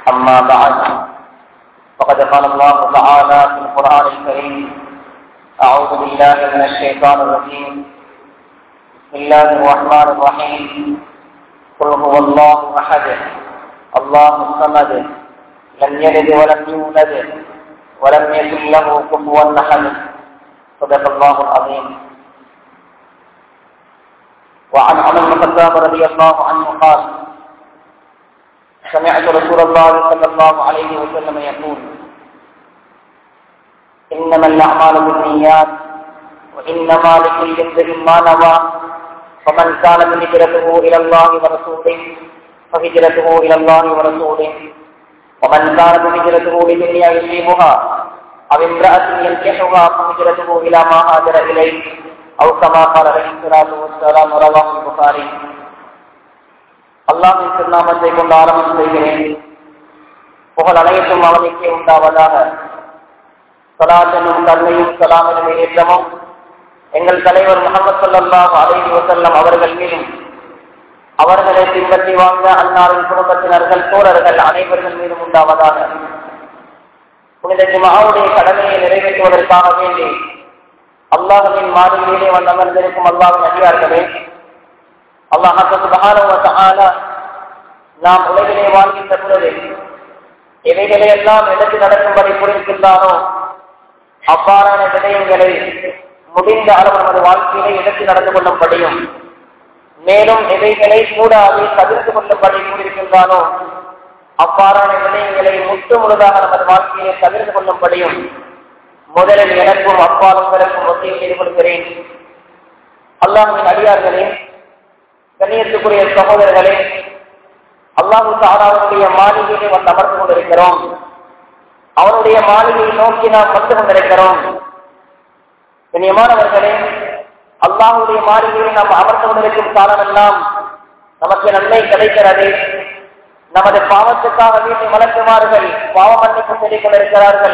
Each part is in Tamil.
أما بعد فقد قال الله تعالى في القرآن الكريم: أعوذ بالله من الشيطان الرجيم. بسم الله الرحمن الرحيم. قل هو الله أحد الله الصمد لم يلد ولم يولد ولم يكن له كفوا أحد. صدق الله العظيم. وعن عمر بن الخطاب رضي الله عنه قال: سمعت رسول الله صلى الله عليه وسلم يقول: إنما الأعمال بالنيات وإنما لكل امرئ ما نوى فمن كانت هجرته إلى الله ورسوله فهجرته إلى الله ورسوله ومن كانت هجرته لدنيا يصيبها أو امرأة ينكحها فهجرته إلى ما هاجر إليه أو كما قال عليه الصلاة والسلام. رواه البخاري. அல்லாஹ்வின் திருநாமத்தை கொண்டு ஆரம்பம் செய்கிறேன். புகழ் அனைத்தும் அவனுக்கே உண்டாவதாக. ஸலாத்தும் கருணையும் ஸலாமும் ஏற்றமும் எங்கள் தலைவர் முஹம்மது ஸல்லல்லாஹு அலைஹி வஸல்லம் அவர்கள் மீதும், அவர்களை பின்பற்றி வாழ்ந்த அன்னாரின் குடும்பத்தினர்கள், தோழர்கள் அனைவர்கள் மீதும் உண்டாவதாக. புனித ஜும்ஆவுடைய கடமையை நிறைவேற்றுவதற்காக வேண்டி அல்லாஹ்வின் மாளிகையிலே வந்து அமர்ந்திருக்கும் அல்லாஹ்வின் அடியார்களே, அல்லாஹ் சுப்ஹானஹு வ தஆலா நாம் உலகிலே வாழ்கின்ற பொழுது எவைகளை எல்லாம் எடுத்து நடக்கும்படி புரிந்திருக்கின்றானோ அவ்வாறான விடயங்களை முடிந்த அளவு நமது வாழ்க்கையிலே எடுத்து நடந்து கொள்ளும்படியும், மேலும் எவைகளை கூடாது தவிர்த்து கொள்ளும்படி கூறியிருக்கின்றானோ அவ்வாறான விடயங்களை முற்று முழுதாக நமது வாழ்க்கையிலே தவிர்த்து கொள்ளும்படியும் முதலில் எனக்கும் அப்பாலுங்களுக்கும் ஒத்தியை செய்து கொள்கிறேன். அல்லாஹ்வின் அடியார்களே, கண்ணியத்துக்குரிய சகோதரர்களே, அல்லாஹு தஆலாவுடைய மாளிகையை வந்து அமர்ந்து கொண்டிருக்கிறோம். அவனுடைய மாளிகையை நோக்கி நாம் வந்து கொண்டிருக்கிறோம். கண்ணியமானவர்களே, அல்லாஹுடைய மாளிகையை நாம் அமர்ந்து கொண்டிருக்கும் காலமெல்லாம் நமக்கு நன்மை கிடைக்கிறது. நமது பாவத்துக்காக வீட்டை வளர்க்குமார்கள் பாவ மன்னிப்பு சொல்லிக் கொண்டிருக்கிறார்கள்.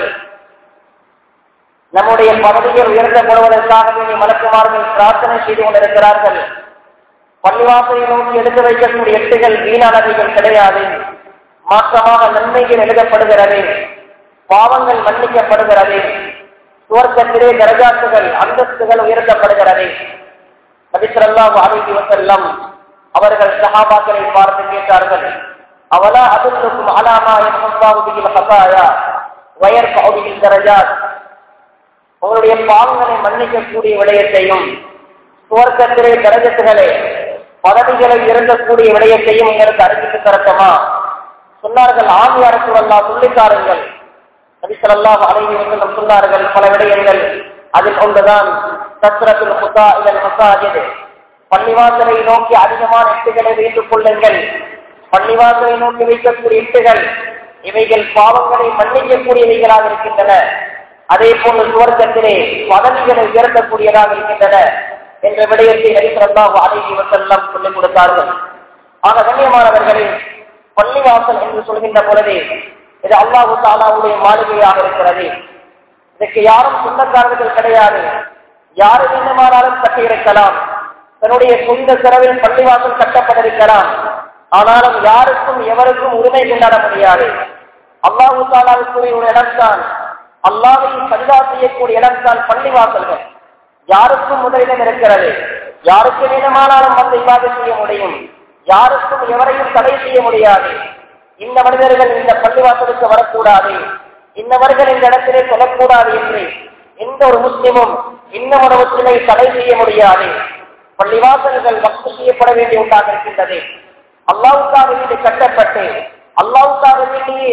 நம்முடைய பதவிகள் உயர்த்தப்படுவதற்காக வேண்டி மலக்குமார்கள் பிரார்த்தனை செய்து கொண்டிருக்கிறார்கள். பள்ளிவாசலை நோக்கி எடுத்து வைக்கக்கூடிய எட்டுகள் வீணானவைகள் கிடையாது. மாற்றமாக நன்மைகள் எழுதப்படுகிறது, பாவங்கள் மன்னிக்கப்படுகிறது, சுவர்க்கத்திலே தரஜாத்துகள் அந்தஸ்துகள் உயர்த்தப்படுகிறது. நபி ஸல்லல்லாஹு அலைஹி வஸல்லம் அவர்கள் சஹாபாக்களை பார்த்து கேட்டார்கள்: அவலா அதுல்லுக்கும் அலா மா யஹ்ஃபு பிஹில் ஹஸாயா வ யர்ஃபஉ பிஹில் தரஜாத். உங்களுடைய பாவங்களை மன்னிக்கக்கூடிய விடயத்தையும் சுவர்க்கத்திலே தரஜத்துகளை பதவிகளை இறங்கக்கூடிய விடயத்தையும் உங்களுக்கு அறிவித்து தரட்டுமா? சொன்னார்கள், ஆம் யா ரசூலல்லாஹ், சொல்லித்தாருங்கள். நபி ஸல்லல்லாஹு அலைஹி வஸல்லம் சொன்னார்கள் பல விடயங்கள். அதில் ஒன்றுதான் கஸ்ரத்துல் குதா இலல் மஸாஜித். பள்ளிவாசலை நோக்கி அதிகமான எட்டுகளை வைத்துக் கொள்ளுங்கள். பள்ளிவாசலை நோக்கி வைக்கக்கூடிய எட்டுகள் இவைகள் பாவங்களை மன்னிக்கக்கூடியவைகளாக இருக்கின்றன. அதே போன்று சுவர்க்கத்திலே பதவிகளை உயர்த்தக்கூடியதாக இருக்கின்றன என்ற விடயத்தை நபி ஸல்லல்லாஹு அலைஹி வஸல்லம் சொல்லிக் கொடுத்தார்கள். ஆக கண்ணியமானவர்களே, பள்ளிவாசல் என்று சொல்கின்ற பொழுதே இது அல்லாஹு தஆலாவுடைய மாளிகையாக இருக்கிறது. இதற்கு யாரும் சொந்தக்காரர்கள் கிடையாது. யாரு வேண்டுமானாலும் கட்டியிருக்கலாம். தன்னுடைய சொந்த செலவில் பள்ளிவாசல் கட்டப்பட்டிருக்கலாம். ஆனாலும் யாருக்கும் எவருக்கும் உரிமை கொண்டாட முடியாது. அல்லாஹு தஆலாவுக்குரிய ஒரு இடம்தான், அல்லாஹ்வை சஜ்தா செய்யக்கூடிய இடம்தான் பள்ளிவாசல்கள். யாருக்கும் முதலிடம் இருக்கிறது. யாருக்கு வேண்டுமானாலும் வந்து இபாதத் செய்ய முடியும். யாருக்கும் எவரையும் தடை செய்ய முடியாது. இந்த மனிதர்கள் இந்த பள்ளிவாசலுக்கு வரக்கூடாது, இன்னவர்கள் இந்த இடத்திலே சொல்லக்கூடாது என்று எந்த ஒரு முஸ்லிமும் இன்னும் ஒரு முஸ்லிமை தடை செய்ய முடியாது. பள்ளிவாசல்கள் வக்ஃப் செய்யப்பட வேண்டிய ஒன்றாக இருக்கின்றது. அல்லாஹ்வுக்காக வேண்டி கட்டப்பட்டு அல்லாஹ்வுக்காக வேண்டியே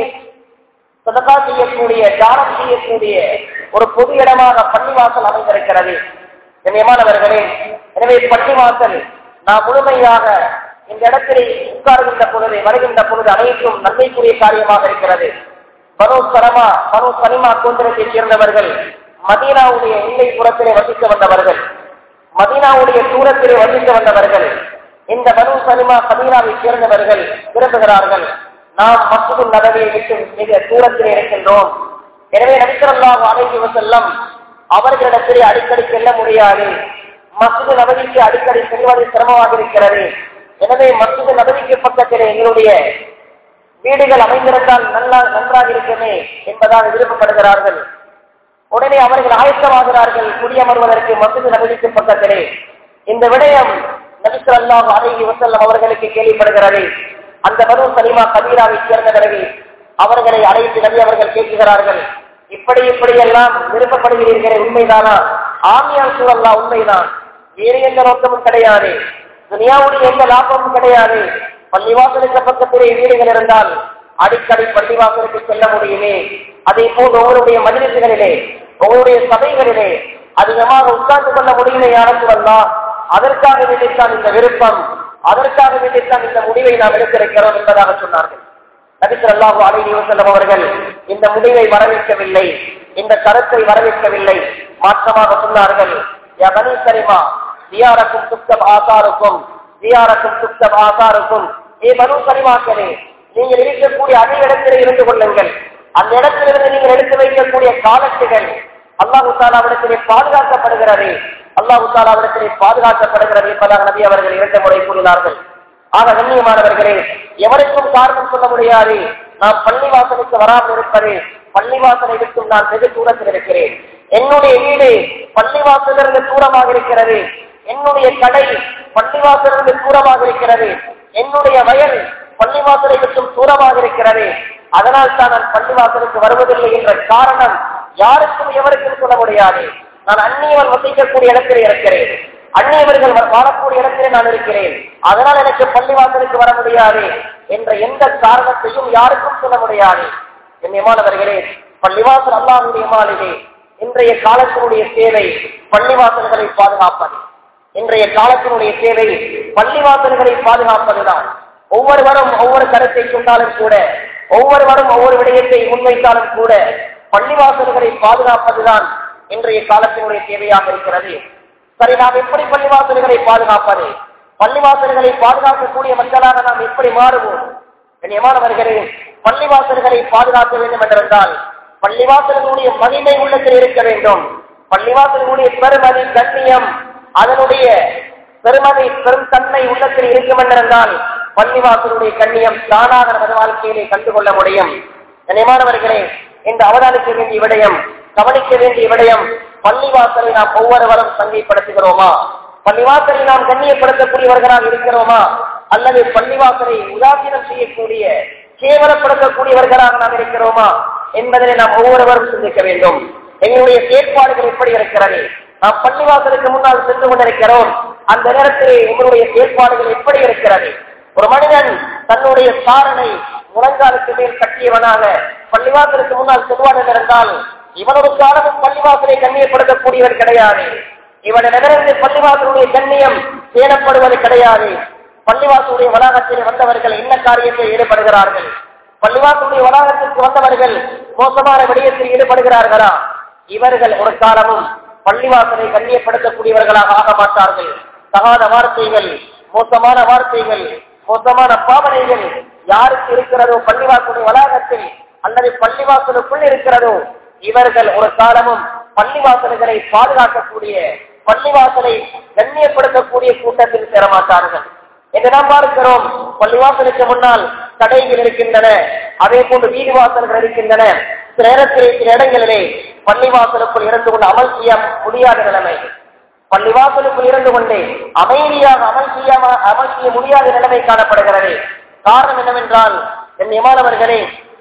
சதகா செய்யக்கூடிய, தானம் செய்யக்கூடிய ஒரு பொது இடமாக பள்ளிவாசல் அமைந்திருக்கிறது. கண்ணியமானவர்களே, எனவே பள்ளிவாசல் நாம் முழுமையாக இந்த இடத்திலே உட்கார்கின்ற பொழுது, வருகின்ற பொழுது அனைத்தும் நன்மைக்குரிய காரியமாக இருக்கிறது. பனு சலிமா கோத்திரத்தை சேர்ந்தவர்கள் மதீனாவுடைய எல்லை புறத்திலே வசித்து வந்தவர்கள், மதீனாவுடைய தூரத்திலே வசித்து வந்தவர்கள். இந்த பனு சலிமா மதீனாவை சேர்ந்தவர்கள் விரும்புகிறார்கள், நாம் மஸ்ஜிதுன் நபவியை விட்டு மிக தூரத்திலே இருக்கின்றோம். எனவே நபி ஸல்லல்லாஹு அலைஹி வஸல்லம் அவர்களிடத்திலே அடிக்கடி செல்ல முடியாது. மஸ்ஜிது நபவிக்கு அடிக்கடி செல்வது சிரமமாக இருக்கிறது. எனவே மஸ்ஜிது நபவிக்கு பக்கத்திலே எங்களுடைய வீடுகள் அமைந்திருந்தால் நன்றாக இருக்குமே என்பதாக விருப்பப்படுகிறார்கள். உடனே அவர்கள் ஆயத்தமாகிறார்கள் குடியமர்வதற்கு மஸ்ஜித் நபவிக்கு பக்கத்திலே. இந்த விடயம் நபி ஸல்லல்லாஹு அலைஹி வஸல்லம் அவர்களுக்கு கேள்விப்படுகிறது. அந்த பனு சலீமா கபீராவை சேர்ந்த பிறகு அவர்களை அழைத்து நபி அவர்கள் கேட்கிறார்கள், இப்படி எல்லாம் விருப்பப்படுகிறீர்களே, உண்மைதானா? ஆமியான் சூழல்லா, உண்மைதான். வேறு எந்த நோக்கமும் கிடையாது, துனியாவுடைய எந்த லாபமும் கிடையாது. பள்ளிவாசலுக்கு பக்கத்திலே வீடுகள் இருந்தால் அடிக்கடி பள்ளிவாசலுக்கு செல்ல முடியுமே. அதே போல் உங்களுடைய மஜ்லிஸ்களிலே, உங்களுடைய சபைகளிலே அதிகமாக உட்கார்ந்து கொள்ள முடியுமே யாரா? அதற்காக வேண்டித்தான் இந்த விருப்பம், அதற்காக வேண்டித்தான் இந்த முடிவை நாம் எடுத்திருக்கிறோம் என்பதாக சொன்னார்கள். நபி ஸல்லல்லாஹு அலைஹி வஸல்லம் அவர்கள் இந்த முடிவை வரவேற்கவில்லை, இந்த கருத்தை வரவேற்கவில்லை. மாற்றமாக சொன்னார்கள், யா பனி சலீமா ஜியாரத்தும் துக்தப் ஆசாருக்கும், ஜியாரத்தும் துக்தப் ஆசாருக்கும். ஏ பனு சலீமாக்களே, நீங்கள் இருக்கக்கூடிய அதே இடத்திலே இருந்து கொள்ளுங்கள். அந்த இடத்திலிருந்து நீங்கள் எடுத்து வைக்கக்கூடிய காலத்துகள் அல்லாஹ் தஆலாவிடத்திலே பாதுகாக்கப்படுகிறது, அல்லாஹ் தஆலாவிடத்திலே பாதுகாக்கப்படுகிறது என்பதாக நபி அவர்கள் 2 முறை கூறினார்கள். ஆக கண்ணியமானவர்களே, எவருக்கும் காரணம் சொல்ல முடியாது நான் பள்ளிவாசலுக்கு வராமல் இருப்பது, பள்ளிவாசலை விட்டு நான் வெகு தூரத்தில் இருக்கிறேன், என்னுடைய வீடு பள்ளிவாசலிருந்து தூரமாக இருக்கிறது, என்னுடைய கடை பள்ளிவாசலிருந்து தூரமாக இருக்கிறது, என்னுடைய வயல் பள்ளிவாசலை விட்டும் தூரமாக இருக்கிறது, அதனால் தான் நான் பள்ளிவாசலுக்கு வருவதில்லை என்ற காரணம் யாருக்கும் எவருக்கும் சொல்ல முடியாது. நான் அந்நியவன் வசிக்கக்கூடிய இடத்திலே இருக்கிறேன், அந்நியவர்கள் வாழக்கூடிய இடத்திலே நான் இருக்கிறேன், அதனால் எனக்கு பள்ளிவாசலுக்கு வர முடியாது என்ற எந்த காரணத்தையும் யாருக்கும் சொல்ல முடியாது. கண்ணியமானவர்களே, பள்ளிவாசல் அல்லாஹ்வுடைய மாளிகை. இன்றைய காலத்தினுடைய சேவை பள்ளிவாசல்களை பாதுகாப்பது, இன்றைய காலத்தினுடைய சேவை பள்ளிவாசல்களை பாதுகாப்பதுதான். ஒவ்வொருவரும் ஒவ்வொரு கருத்தை சொன்னாலும் கூட, ஒவ்வொருவரும் ஒவ்வொரு விடயத்தை முன்வைத்தாலும் கூட பள்ளிவாசல்களை பாதுகாப்பதுதான் இன்றைய காலத்தினுடைய தேவையாக இருக்கிறது. சரி, நாம் எப்படி பள்ளிவாசல்களை பாதுகாப்பது? பள்ளிவாசல்களை பாதுகாக்கக்கூடிய மக்களாக நாம் எப்படி மாறுவோம்? கண்ணியமானவர்களே, பள்ளிவாசல்களை பாதுகாக்க வேண்டும் என்றிருந்தால் பள்ளிவாசல்களுடைய மகிமை உள்ளத்தில் இருக்க வேண்டும். பள்ளிவாசல்களுடைய பெருமதி, கண்ணியம், அதனுடைய பெருமதி, பெரும் தன்மை உள்ளத்தில் இருக்கும் என்றிருந்தால் பள்ளிவாசலுடைய கண்ணியம் தானாக நமது வாழ்க்கையிலே கண்டுகொள்ள முடியும். கண்ணியமானவர்களே, என்று அவதானிக்க வேண்டிய விடயம், கவனிக்க வேண்டிய விடயம், பள்ளிவாசலை நாம் ஒவ்வொருவரும் சங்கைப்படுத்துகிறோமா? பள்ளிவாசலை நாம் கண்ணியப்படுத்தக்கூடியவர்களாக இருக்கிறோமா? அல்லது பள்ளிவாசலை உதாசீனம் செய்யக்கூடிய, கேவலப்படுத்தக்கூடியவர்களாக நாம் இருக்கிறோமா என்பதனை நாம் ஒவ்வொருவரும் சிந்திக்க வேண்டும். எங்களுடைய செயற்பாடுகள் எப்படி இருக்கிறது? நாம் பள்ளிவாசலுக்கு முன்னால் சென்று கொண்டிருக்கிறோம், அந்த நேரத்திலே எங்களுடைய செயற்பாடுகள் எப்படி இருக்கிறது? ஒரு மனிதன் தன்னுடைய சாரனை முழங்காலுக்கு மேல் கட்டியவனாக பள்ளிவாசலுக்கு முன்னால் செல்வான் என்றிருந்தால் இவனொரு காலமும் பள்ளிவாசலை கண்ணியப்படுத்தக்கூடியவர் கிடையாது. இவனிடமிருந்து பள்ளிவாசலுடைய கண்ணியம் பேணப்படுவது கிடையாது. பள்ளிவாசலுடைய வளாகத்தில் வந்தவர்கள் என்ன காரியத்தில் ஈடுபடுகிறார்கள்? பள்ளிவாசலுடைய வளாகத்திற்கு வந்தவர்கள் மோசமான விடயத்தில் ஈடுபடுகிறார்களா? இவர்கள் ஒரு காலமும் பள்ளிவாசலை கண்ணியப்படுத்தக்கூடியவர்களாக ஆக மாட்டார்கள். தகாத வார்த்தைகள், மோசமான வார்த்தைகள், மோசமான பாவனைகள் யாருக்கு இருக்கிறதோ பள்ளிவாசலுடைய வளாகத்தில் அல்லது பள்ளிவாசலுக்குள் இருக்கிறதோ இவர்கள் ஒரு காலமும் பள்ளிவாசல்களை பாதுகாக்கக்கூடிய, பள்ளிவாசலை கண்ணியப்படுத்தக்கூடிய கூட்டத்தில் சேரமாட்டார்கள் என்று நாம் பார்க்கிறோம். பள்ளிவாசலுக்கு முன்னால் கடைகள் இருக்கின்றன, அதே போன்று வீடு வாசல்கள் இருக்கின்றன. சில நேரத்தில் சில இடங்களிலே பள்ளிவாசலுக்குள் இருந்து கொண்டு அமல் செய்ய முடியாத நிலைமை, பள்ளிவாசலுக்குள் இருந்து கொண்டே அமைதியாக அமல் செய்ய முடியாத நிலைமை காணப்படுகிறது. காரணம் என்னவென்றால், கண்ணியமானவர்களே,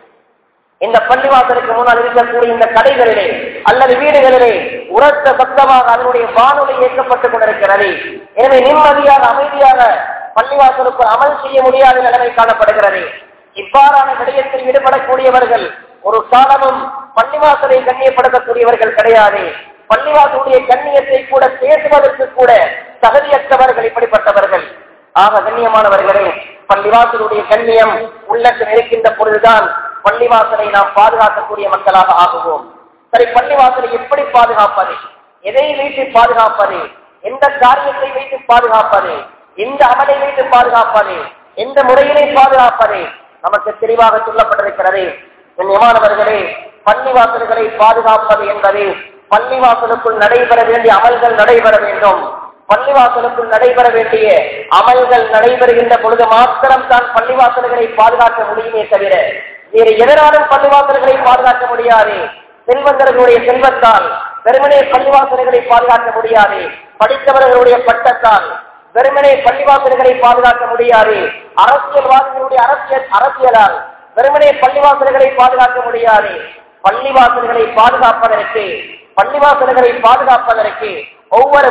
இந்த பள்ளிவாசலுக்கு முன்னால் இருக்கக்கூடிய இந்த கடைகளிலே அல்லது வீடுகளிலே உரத்த சத்தமாக அதனுடைய வானொலி இயக்கப்பட்டுக் கொண்டிருக்கிறது. எனவே நிம்மதியாக அமைதியாக பள்ளிவாசலுக்கு அமல் செய்ய முடியாத நிலைமை காணப்படுகிறது. இவ்வாறான விடயத்தில் ஈடுபடக்கூடியவர்கள் ஒரு காலமும் பள்ளிவாசலை கண்ணியப்படுத்தக்கூடியவர்கள் கிடையாது. பள்ளிவாசலுடைய கண்ணியத்தை கூட பேசுவதற்கு கூட தகுதியற்றவர்கள் இப்படிப்பட்டவர்கள். ஆக கண்ணியமானவர்களே, பள்ளிவாசலுடைய கண்ணியம் உள்ளத்தில் இருக்கின்ற பொழுதுதான் பள்ளிவாசலை நாம் பாதுகாக்கக்கூடிய மக்களாக ஆகுவோம். சரி, பள்ளிவாசலை எப்படி பாதுகாப்பது? எதை வைத்து பாதுகாப்பது? எந்த காரியத்தை வைத்து பாதுகாப்பது? எந்த அமலை வைத்து பாதுகாப்பது? எந்த முறையிலே பாதுகாப்பது? நமக்கு தெளிவாக சொல்லப்பட்டிருக்கிறது. கண்ணியமானவர்களே, பள்ளிவாசல்களை பாதுகாப்பது என்பது பள்ளிவாசலுக்குள் நடைபெற வேண்டிய அமல்கள் நடைபெற வேண்டும். பள்ளிவாசலுக்குள் நடைபெற வேண்டிய அமல்கள் நடைபெறுகின்ற பொழுது மாத்திரம் தான் பள்ளிவாசல்களை பாதுகாக்க முடியுமே தவிர வேறு எதனாலும் பள்ளிவாசல்களை பாதுகாக்க முடியாது. செல்வந்தர்களுடைய செல்வத்தால் வெறுமனே பள்ளிவாசல்களை பாதுகாக்க முடியாது. படித்தவர்களுடைய பட்டத்தால் வெறுமனே பள்ளிவாசல்களை பாதுகாக்க முடியாது. அரசியல்வாதிகளுடைய அரசியலால் வெறுமனே பள்ளிவாசல்களை பாதுகாக்க முடியாது. பள்ளிவாசல்களை பாதுகாப்பதற்கு ஒவ்வொரு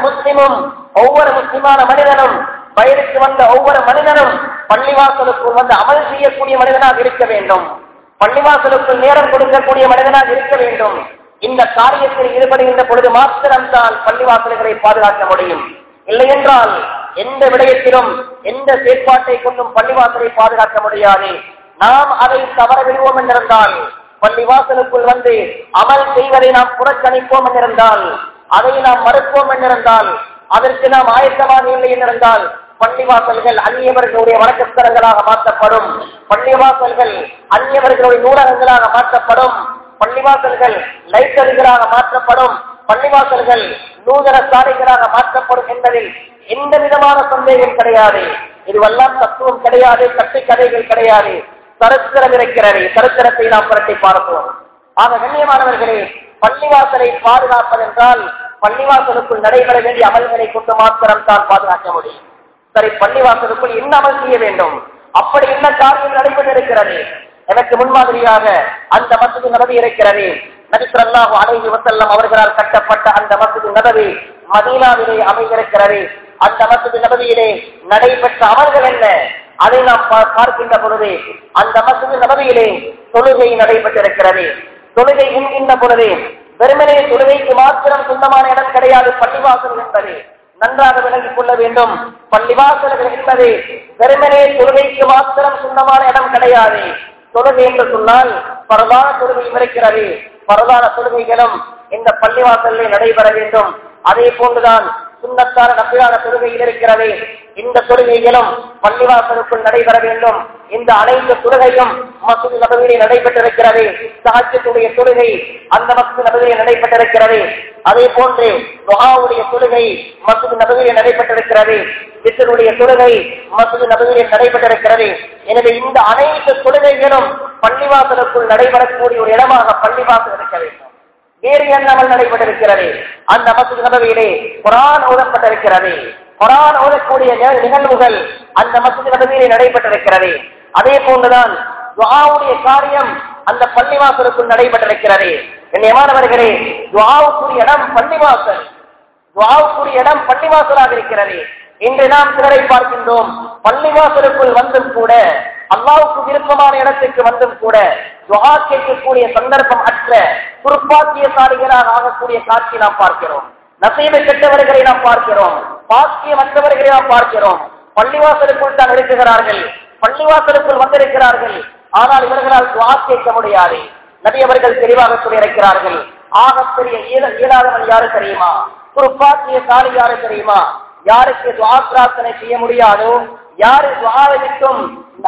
முஸ்லிமான மனிதனும் வயதுக்கு வந்த ஒவ்வொரு மனிதனும் பள்ளிவாசலுக்குள் வந்து அமல் செய்யக்கூடிய மனிதனாக இருக்க வேண்டும். பள்ளிவாசலுக்குள் நேரம் கொடுக்கக்கூடிய மனிதனாக இருக்க வேண்டும். இந்த காரியத்தில் ஈடுபடுகின்ற பொழுது மாத்திரம்தான் பள்ளிவாசல்களை பாதுகாக்க முடியும். இல்லை என்றால் எந்த விடயத்திலும் எந்த செயற்பாட்டை கொண்டும் பள்ளிவாசலை பாதுகாக்க முடியாது. நாம் அதை தவற விடுவோம் என்றிருந்தால், பள்ளிவாசலுக்குள் வந்து அமல் செய்வதை நாம் புறக்கணிப்போம் என்றிருந்தால், அதை நாம் மறுப்போம் என்றிருந்தால், அதற்கு நாம் ஆயத்தமாக இல்லை என்றிருந்தால் பள்ளிவாசல்கள் அந்நியவர்களுடைய வணக்கஸ்தலங்களாக மாற்றப்படும். பள்ளிவாசல்கள் அந்நியவர்களுடைய நூலகங்களாக மாற்றப்படும். பள்ளிவாசல்கள் லைப்ரரிகளாக மாற்றப்படும். பள்ளிவாசல்கள் நூதன சாலைகளாக மாற்றப்படும் என்பதில் எந்த விதமான சந்தேகம் கிடையாது. இதுவெல்லாம் தத்துவம் கிடையாது, கட்டுக்கதைகள் கிடையாது, சரித்திரம் இருக்கிறது. சரித்திரத்தை நாம் புரட்டி பார்ப்போம். ஆக கண்ணியமானவர்களே, பள்ளிவாசலை பாதுகாப்பதென்றால் பள்ளிவாசலுக்குள் நடைபெற வேண்டிய அமல்களை கொண்டு மாத்திரம் தான் பாதுகாக்க முடியும். சரி, பள்ளிவாசலுக்குள் என்ன அமல் செய்ய வேண்டும், அப்படி என்ன காரியம் நடைபெற்றிருக்கிறது? எனக்கு முன்மாதிரியாக அந்த மஸ்ஜித் நபவி இருக்கிறது. நபி ஸல்லல்லாஹு அலைஹி வஸல்லம் அவர்களால் கட்டப்பட்ட அந்த மஸ்ஜித் நபவி மதீனாவிலே அமைந்திருக்கிறது. அந்த மஸ்ஜித் நபவியிலே நடைபெற்ற அமல்கள் என்ன, அதை நாம் பார்க்கின்ற பொழுது அந்த மஸ்ஜித் நபவியிலே தொழுகை நடைபெற்றிருக்கிறது. தொழுகை என்கின்ற பொழுது வெறுமனே தொழுகைக்கு மாத்திரம் சொந்தமான இடம் கிடையாது. பள்ளிவாசல் என்பது நன்றாக விளங்கிக் கொள்ள வேண்டும். பள்ளிவாசல்கள் என்பது வெறுமனே தொழுகைக்கு மாத்திரம் சொந்தமான இடம் கிடையாது. தொழுகை என்று சொன்னால் பரதான தொழுகையும் இருக்கிறது. பரதான தொழுகைகளும் இந்த பள்ளிவாசலில் நடைபெற வேண்டும். அதே போன்றுதான் சுன்னத்தான நபிலான தொழுகையில் இருக்கிறது. இந்த தொழுகைகளும் பள்ளிவாசலுக்குள் நடைபெற வேண்டும். இந்த அனைத்து தொழுகையும் மஸ்ஜித் நபவியிலே நடைபெற்றிருக்கிறது. தஹஜ்ஜுடைய தொழுகை அந்த மஸ்ஜித் நபவியிலே நடைபெற்றிருக்கிறது. அதே போன்று துஆவுடைய தொழுகை மஸ்ஜித் நபவியிலே நடைபெற்றிருக்கிறது. வித்ருடைய தொழுகை மஸ்ஜித் நபவியிலே நடைபெற்றிருக்கிறது. எனவே இந்த அனைத்து தொழுகைகளும் பள்ளிவாசலுக்குள் நடைபெறக்கூடிய ஒரு இடமாக பள்ளிவாசல் இருக்க வேண்டும். வேறு எண்ணாமல் நடைபெற்றிருக்கிறது. அந்த மஸ்ஜித் நபவியிலே குர்ஆன் ஓதப்பட்டிருக்கிறது. குர்ஆன் ஓதக்கூடிய நிகழ்வுகள் அந்த மஸ்ஜித் நபவியிலே நடைபெற்றிருக்கிறது. அதே போன்றுதான் துஆவுடைய காரியம் அந்த பள்ளிவாசலுக்குள் நடைபெற்றிருக்கிறது. கண்ணியமானவர்களே, துஆவுக்குரிய இடம் பள்ளிவாசல். துஆவுக்குரிய இடம் பள்ளிவாசலாக இருக்கிறது. இன்று நாம் சிலரை பார்க்கின்றோம், பள்ளிவாசலுக்குள் வந்தும் கூட, அல்லாஹ்வுக்கு விருப்பமான இடத்துக்கு வந்தும் கூட துஆ கேட்கக்கூடிய சந்தர்ப்பம் அற்ற துர்ப்பாக்கியசாலிகளாக ஆகக்கூடிய காட்சி நாம் பார்க்கிறோம். நசீபு கெட்டவர்களை நாம் பார்க்கிறோம். பாக்கியமற்றவர்களை நாம் பார்க்கிறோம். பள்ளிவாசலுக்குள் தான் இருக்கிறார்கள், பள்ளிவாசலுக்குள் வந்திருக்கிறார்கள். ஆனால் இவர்களால் துஆ கேட்க முடியாது. நபி அவர்கள் தெளிவாக சொல்லியிருக்கிறார்கள், ஆகப்பெரிய இயலாதவன் யாரு தெரியுமா? துர்ப்பாக்கியசாலி யாரு தெரியுமா? யாருக்கு துஆ பிரார்த்தனை செய்ய முடியாதோ, யாரு துஆவை விட்டும்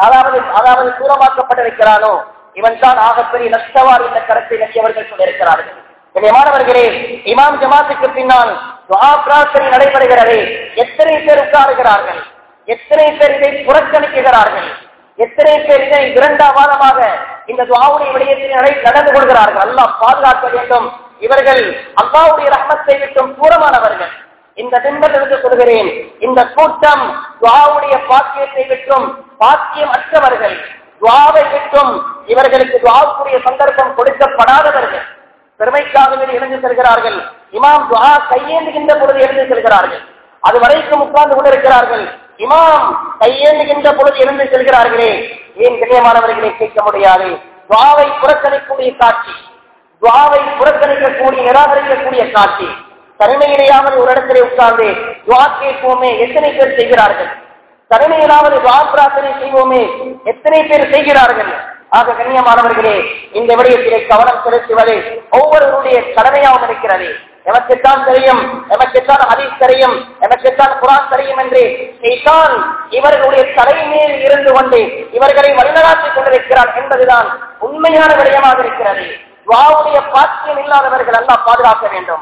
அதாவது தூரமாக்கப்பட்டிருக்கிறானோ, இவன் தான் ஆகப்பெரிய நஷ்டவார் என்ற கருத்தை நபி அவர்கள் சொல்லியிருக்கிறார்கள். மாணவர்களே, இமாம் ஜமாத்துக்கு பின்னால் துஆ பிரார்த்தனை நடைபெறுகிறது. எத்தனை பேர் உட்காருகிறார்கள், எத்தனை பேர் இதை புறக்கணிக்கிறார்கள், எத்தனை பேர் இதை இரண்டாவாதமாக இந்த துஆவுடைய விடயத்தில் நடந்து கொள்கிறார்கள். அல்லாஹ் பாதுகாக்க வேண்டும். இவர்கள் அல்லாஹ்வுடைய ரஹ்மத்தை விட்டும் தூரமானவர்கள். இந்த தினத்திலிருந்து சொல்கிறேன், இந்த கூட்டம் துஆவுடைய பாக்கியத்தை விட்டும் பாக்கியம் அற்றவர்கள். துஆவை விட்டும் இவர்களுக்கு துஆவுக்குரிய சந்தர்ப்பம் கொடுக்கப்படாதவர்கள். பெருமைக்காக எழுந்து செல்கிறார்கள். இமாம் துஆ கையேந்துகின்ற பொழுது எழுந்து செல்கிறார்கள். அது வரைக்கும் உட்கார்ந்து கொண்டிருக்கிறார்கள். இமாம் கையேந்துகின்ற பொழுது எழுந்து செல்கிறார்களே, ஏன் கண்ணியமானவர்களை கேட்க முடியாது? துஆவை புறக்கணிக்கக்கூடிய காட்சி, துஆவை புறக்கணிக்கக்கூடிய நிராகரிக்கக்கூடிய காட்சி. தனிமையிலேயாவது ஒரு இடத்திலே உட்கார்ந்து துஆ கேட்போமே எத்தனை பேர் செய்கிறார்கள்? தனிமையிலாவது துஆ பிரார்த்தனை செய்வோமே எத்தனை பேர் செய்கிறார்கள்? ஆக கண்ணியமானவர்களே, இந்த விடயத்திலே கவனம் செலுத்துவது ஒவ்வொருவருடைய கடமையாகவும் இருக்கிறது. எமக்குத்தான் தெரியும், எமக்குத்தான் ஹதீஸ் தெரியும், எமக்குத்தான் குர்ஆன் தெரியும் என்று ஷைத்தான் இவர்களுடைய தலைமையில் இருந்து கொண்டு இவர்களை வழிநடாத்திக் கொண்டிருக்கிறார் என்பதுதான் உண்மையான விடயமாக இருக்கிறது. துஆவுடைய பாக்கியம் இல்லாதவர்கள் அல்லாஹ் பாதுகாக்க வேண்டும்.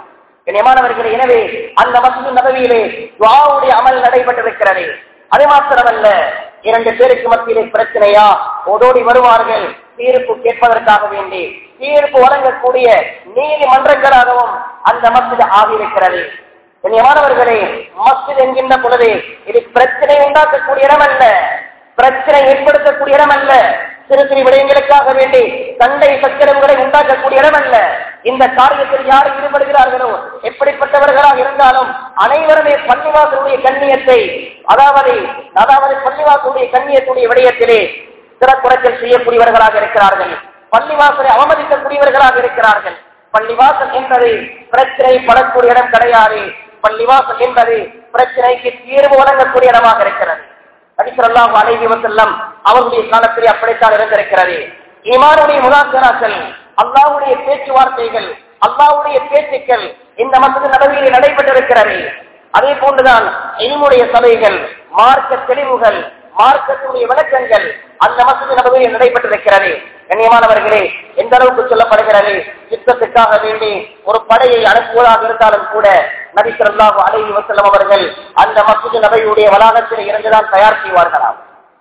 கண்ணியமானவர்களே, எனவே அந்த மஸ்ஜித் நபவியிலே துஆவுடைய அமல் நடைபெற்றிருக்கிறது. அது மாத்திரமல்ல, 2 பேருக்கு மத்தியிலே பிரச்சனையா ஓடோடி வருவார்கள் தீர்ப்பு கேட்பதற்காக வேண்டி. தீர்ப்பு வழங்கக்கூடிய நீதிமன்றங்களாகவும் அந்த மஸ்ஜித் ஆகியிருக்கிறது. கண்ணியமானவர்களே, மஸ்ஜித் என்கின்ற பொழுது இது பிரச்சனை உண்டாக்கக்கூடிய இடம் அல்ல, பிரச்சனை ஏற்படுத்தக்கூடிய இடம் அல்ல, சிறு சிறு விடயங்களுக்காக வேண்டி சண்டை சச்சரவுகளை உண்டாக்கக்கூடிய இடம் அல்ல. இந்த காரியத்தில் யார் ஈடுபடுகிறார்களோ எப்படிப்பட்டவர்களாக இருந்தாலும் அனைவருமே பள்ளிவாசலுடைய கண்ணியத்தை அதாவது பள்ளிவாசலுடைய கண்ணியத்துடைய விடயத்திலே சிறப்புறச்சல் செய்யக்கூடியவர்களாக இருக்கிறார்கள். பள்ளிவாசலை அவமதிக்கக்கூடியவர்களாக இருக்கிறார்கள். பள்ளிவாசல் என்பது பிரச்சனை படக்கூடிய இடம் கிடையாது. பள்ளிவாசல் என்பது பிரச்சனைக்கு தீர்வு வழங்கக்கூடிய இடமாக இருக்கிறது. நபி ஸல்லல்லாஹு அலைஹி வஸல்லம் அவருடைய காலத்திலே அப்படித்தான் இருந்திருக்கிறது. ஈமானுடைய முதாக்கராக்கள், அல்லாஹ்வுடைய பேச்சுவார்த்தைகள், அல்லாஹ்வுடைய பேச்சுக்கள் இந்த மஸ்ஜித் நபவியிலே நடைபெற்றிருக்கிறது. அதே போன்றுதான் இல்முடைய சபைகள், மார்க்க தெளிவுகள், மார்க்கத்துடைய விளக்கங்கள் அந்த மஸ்ஜித் நபவியில் நடைபெற்றிருக்கிறது. கண்ணியமானவர்களே, எந்த அளவுக்கு சொல்லப்படுகிறது, யுத்தத்துக்காக வேண்டி ஒரு படையை அனுப்புவதாக இருந்தாலும் கூட நபி ஸல்லல்லாஹு அலைஹி வஸல்லம் அவர்கள் அந்த மஸ்ஜித் நபவியுடைய வளாகத்தில் இருந்துதான் தயார் செய்வார்களாம்.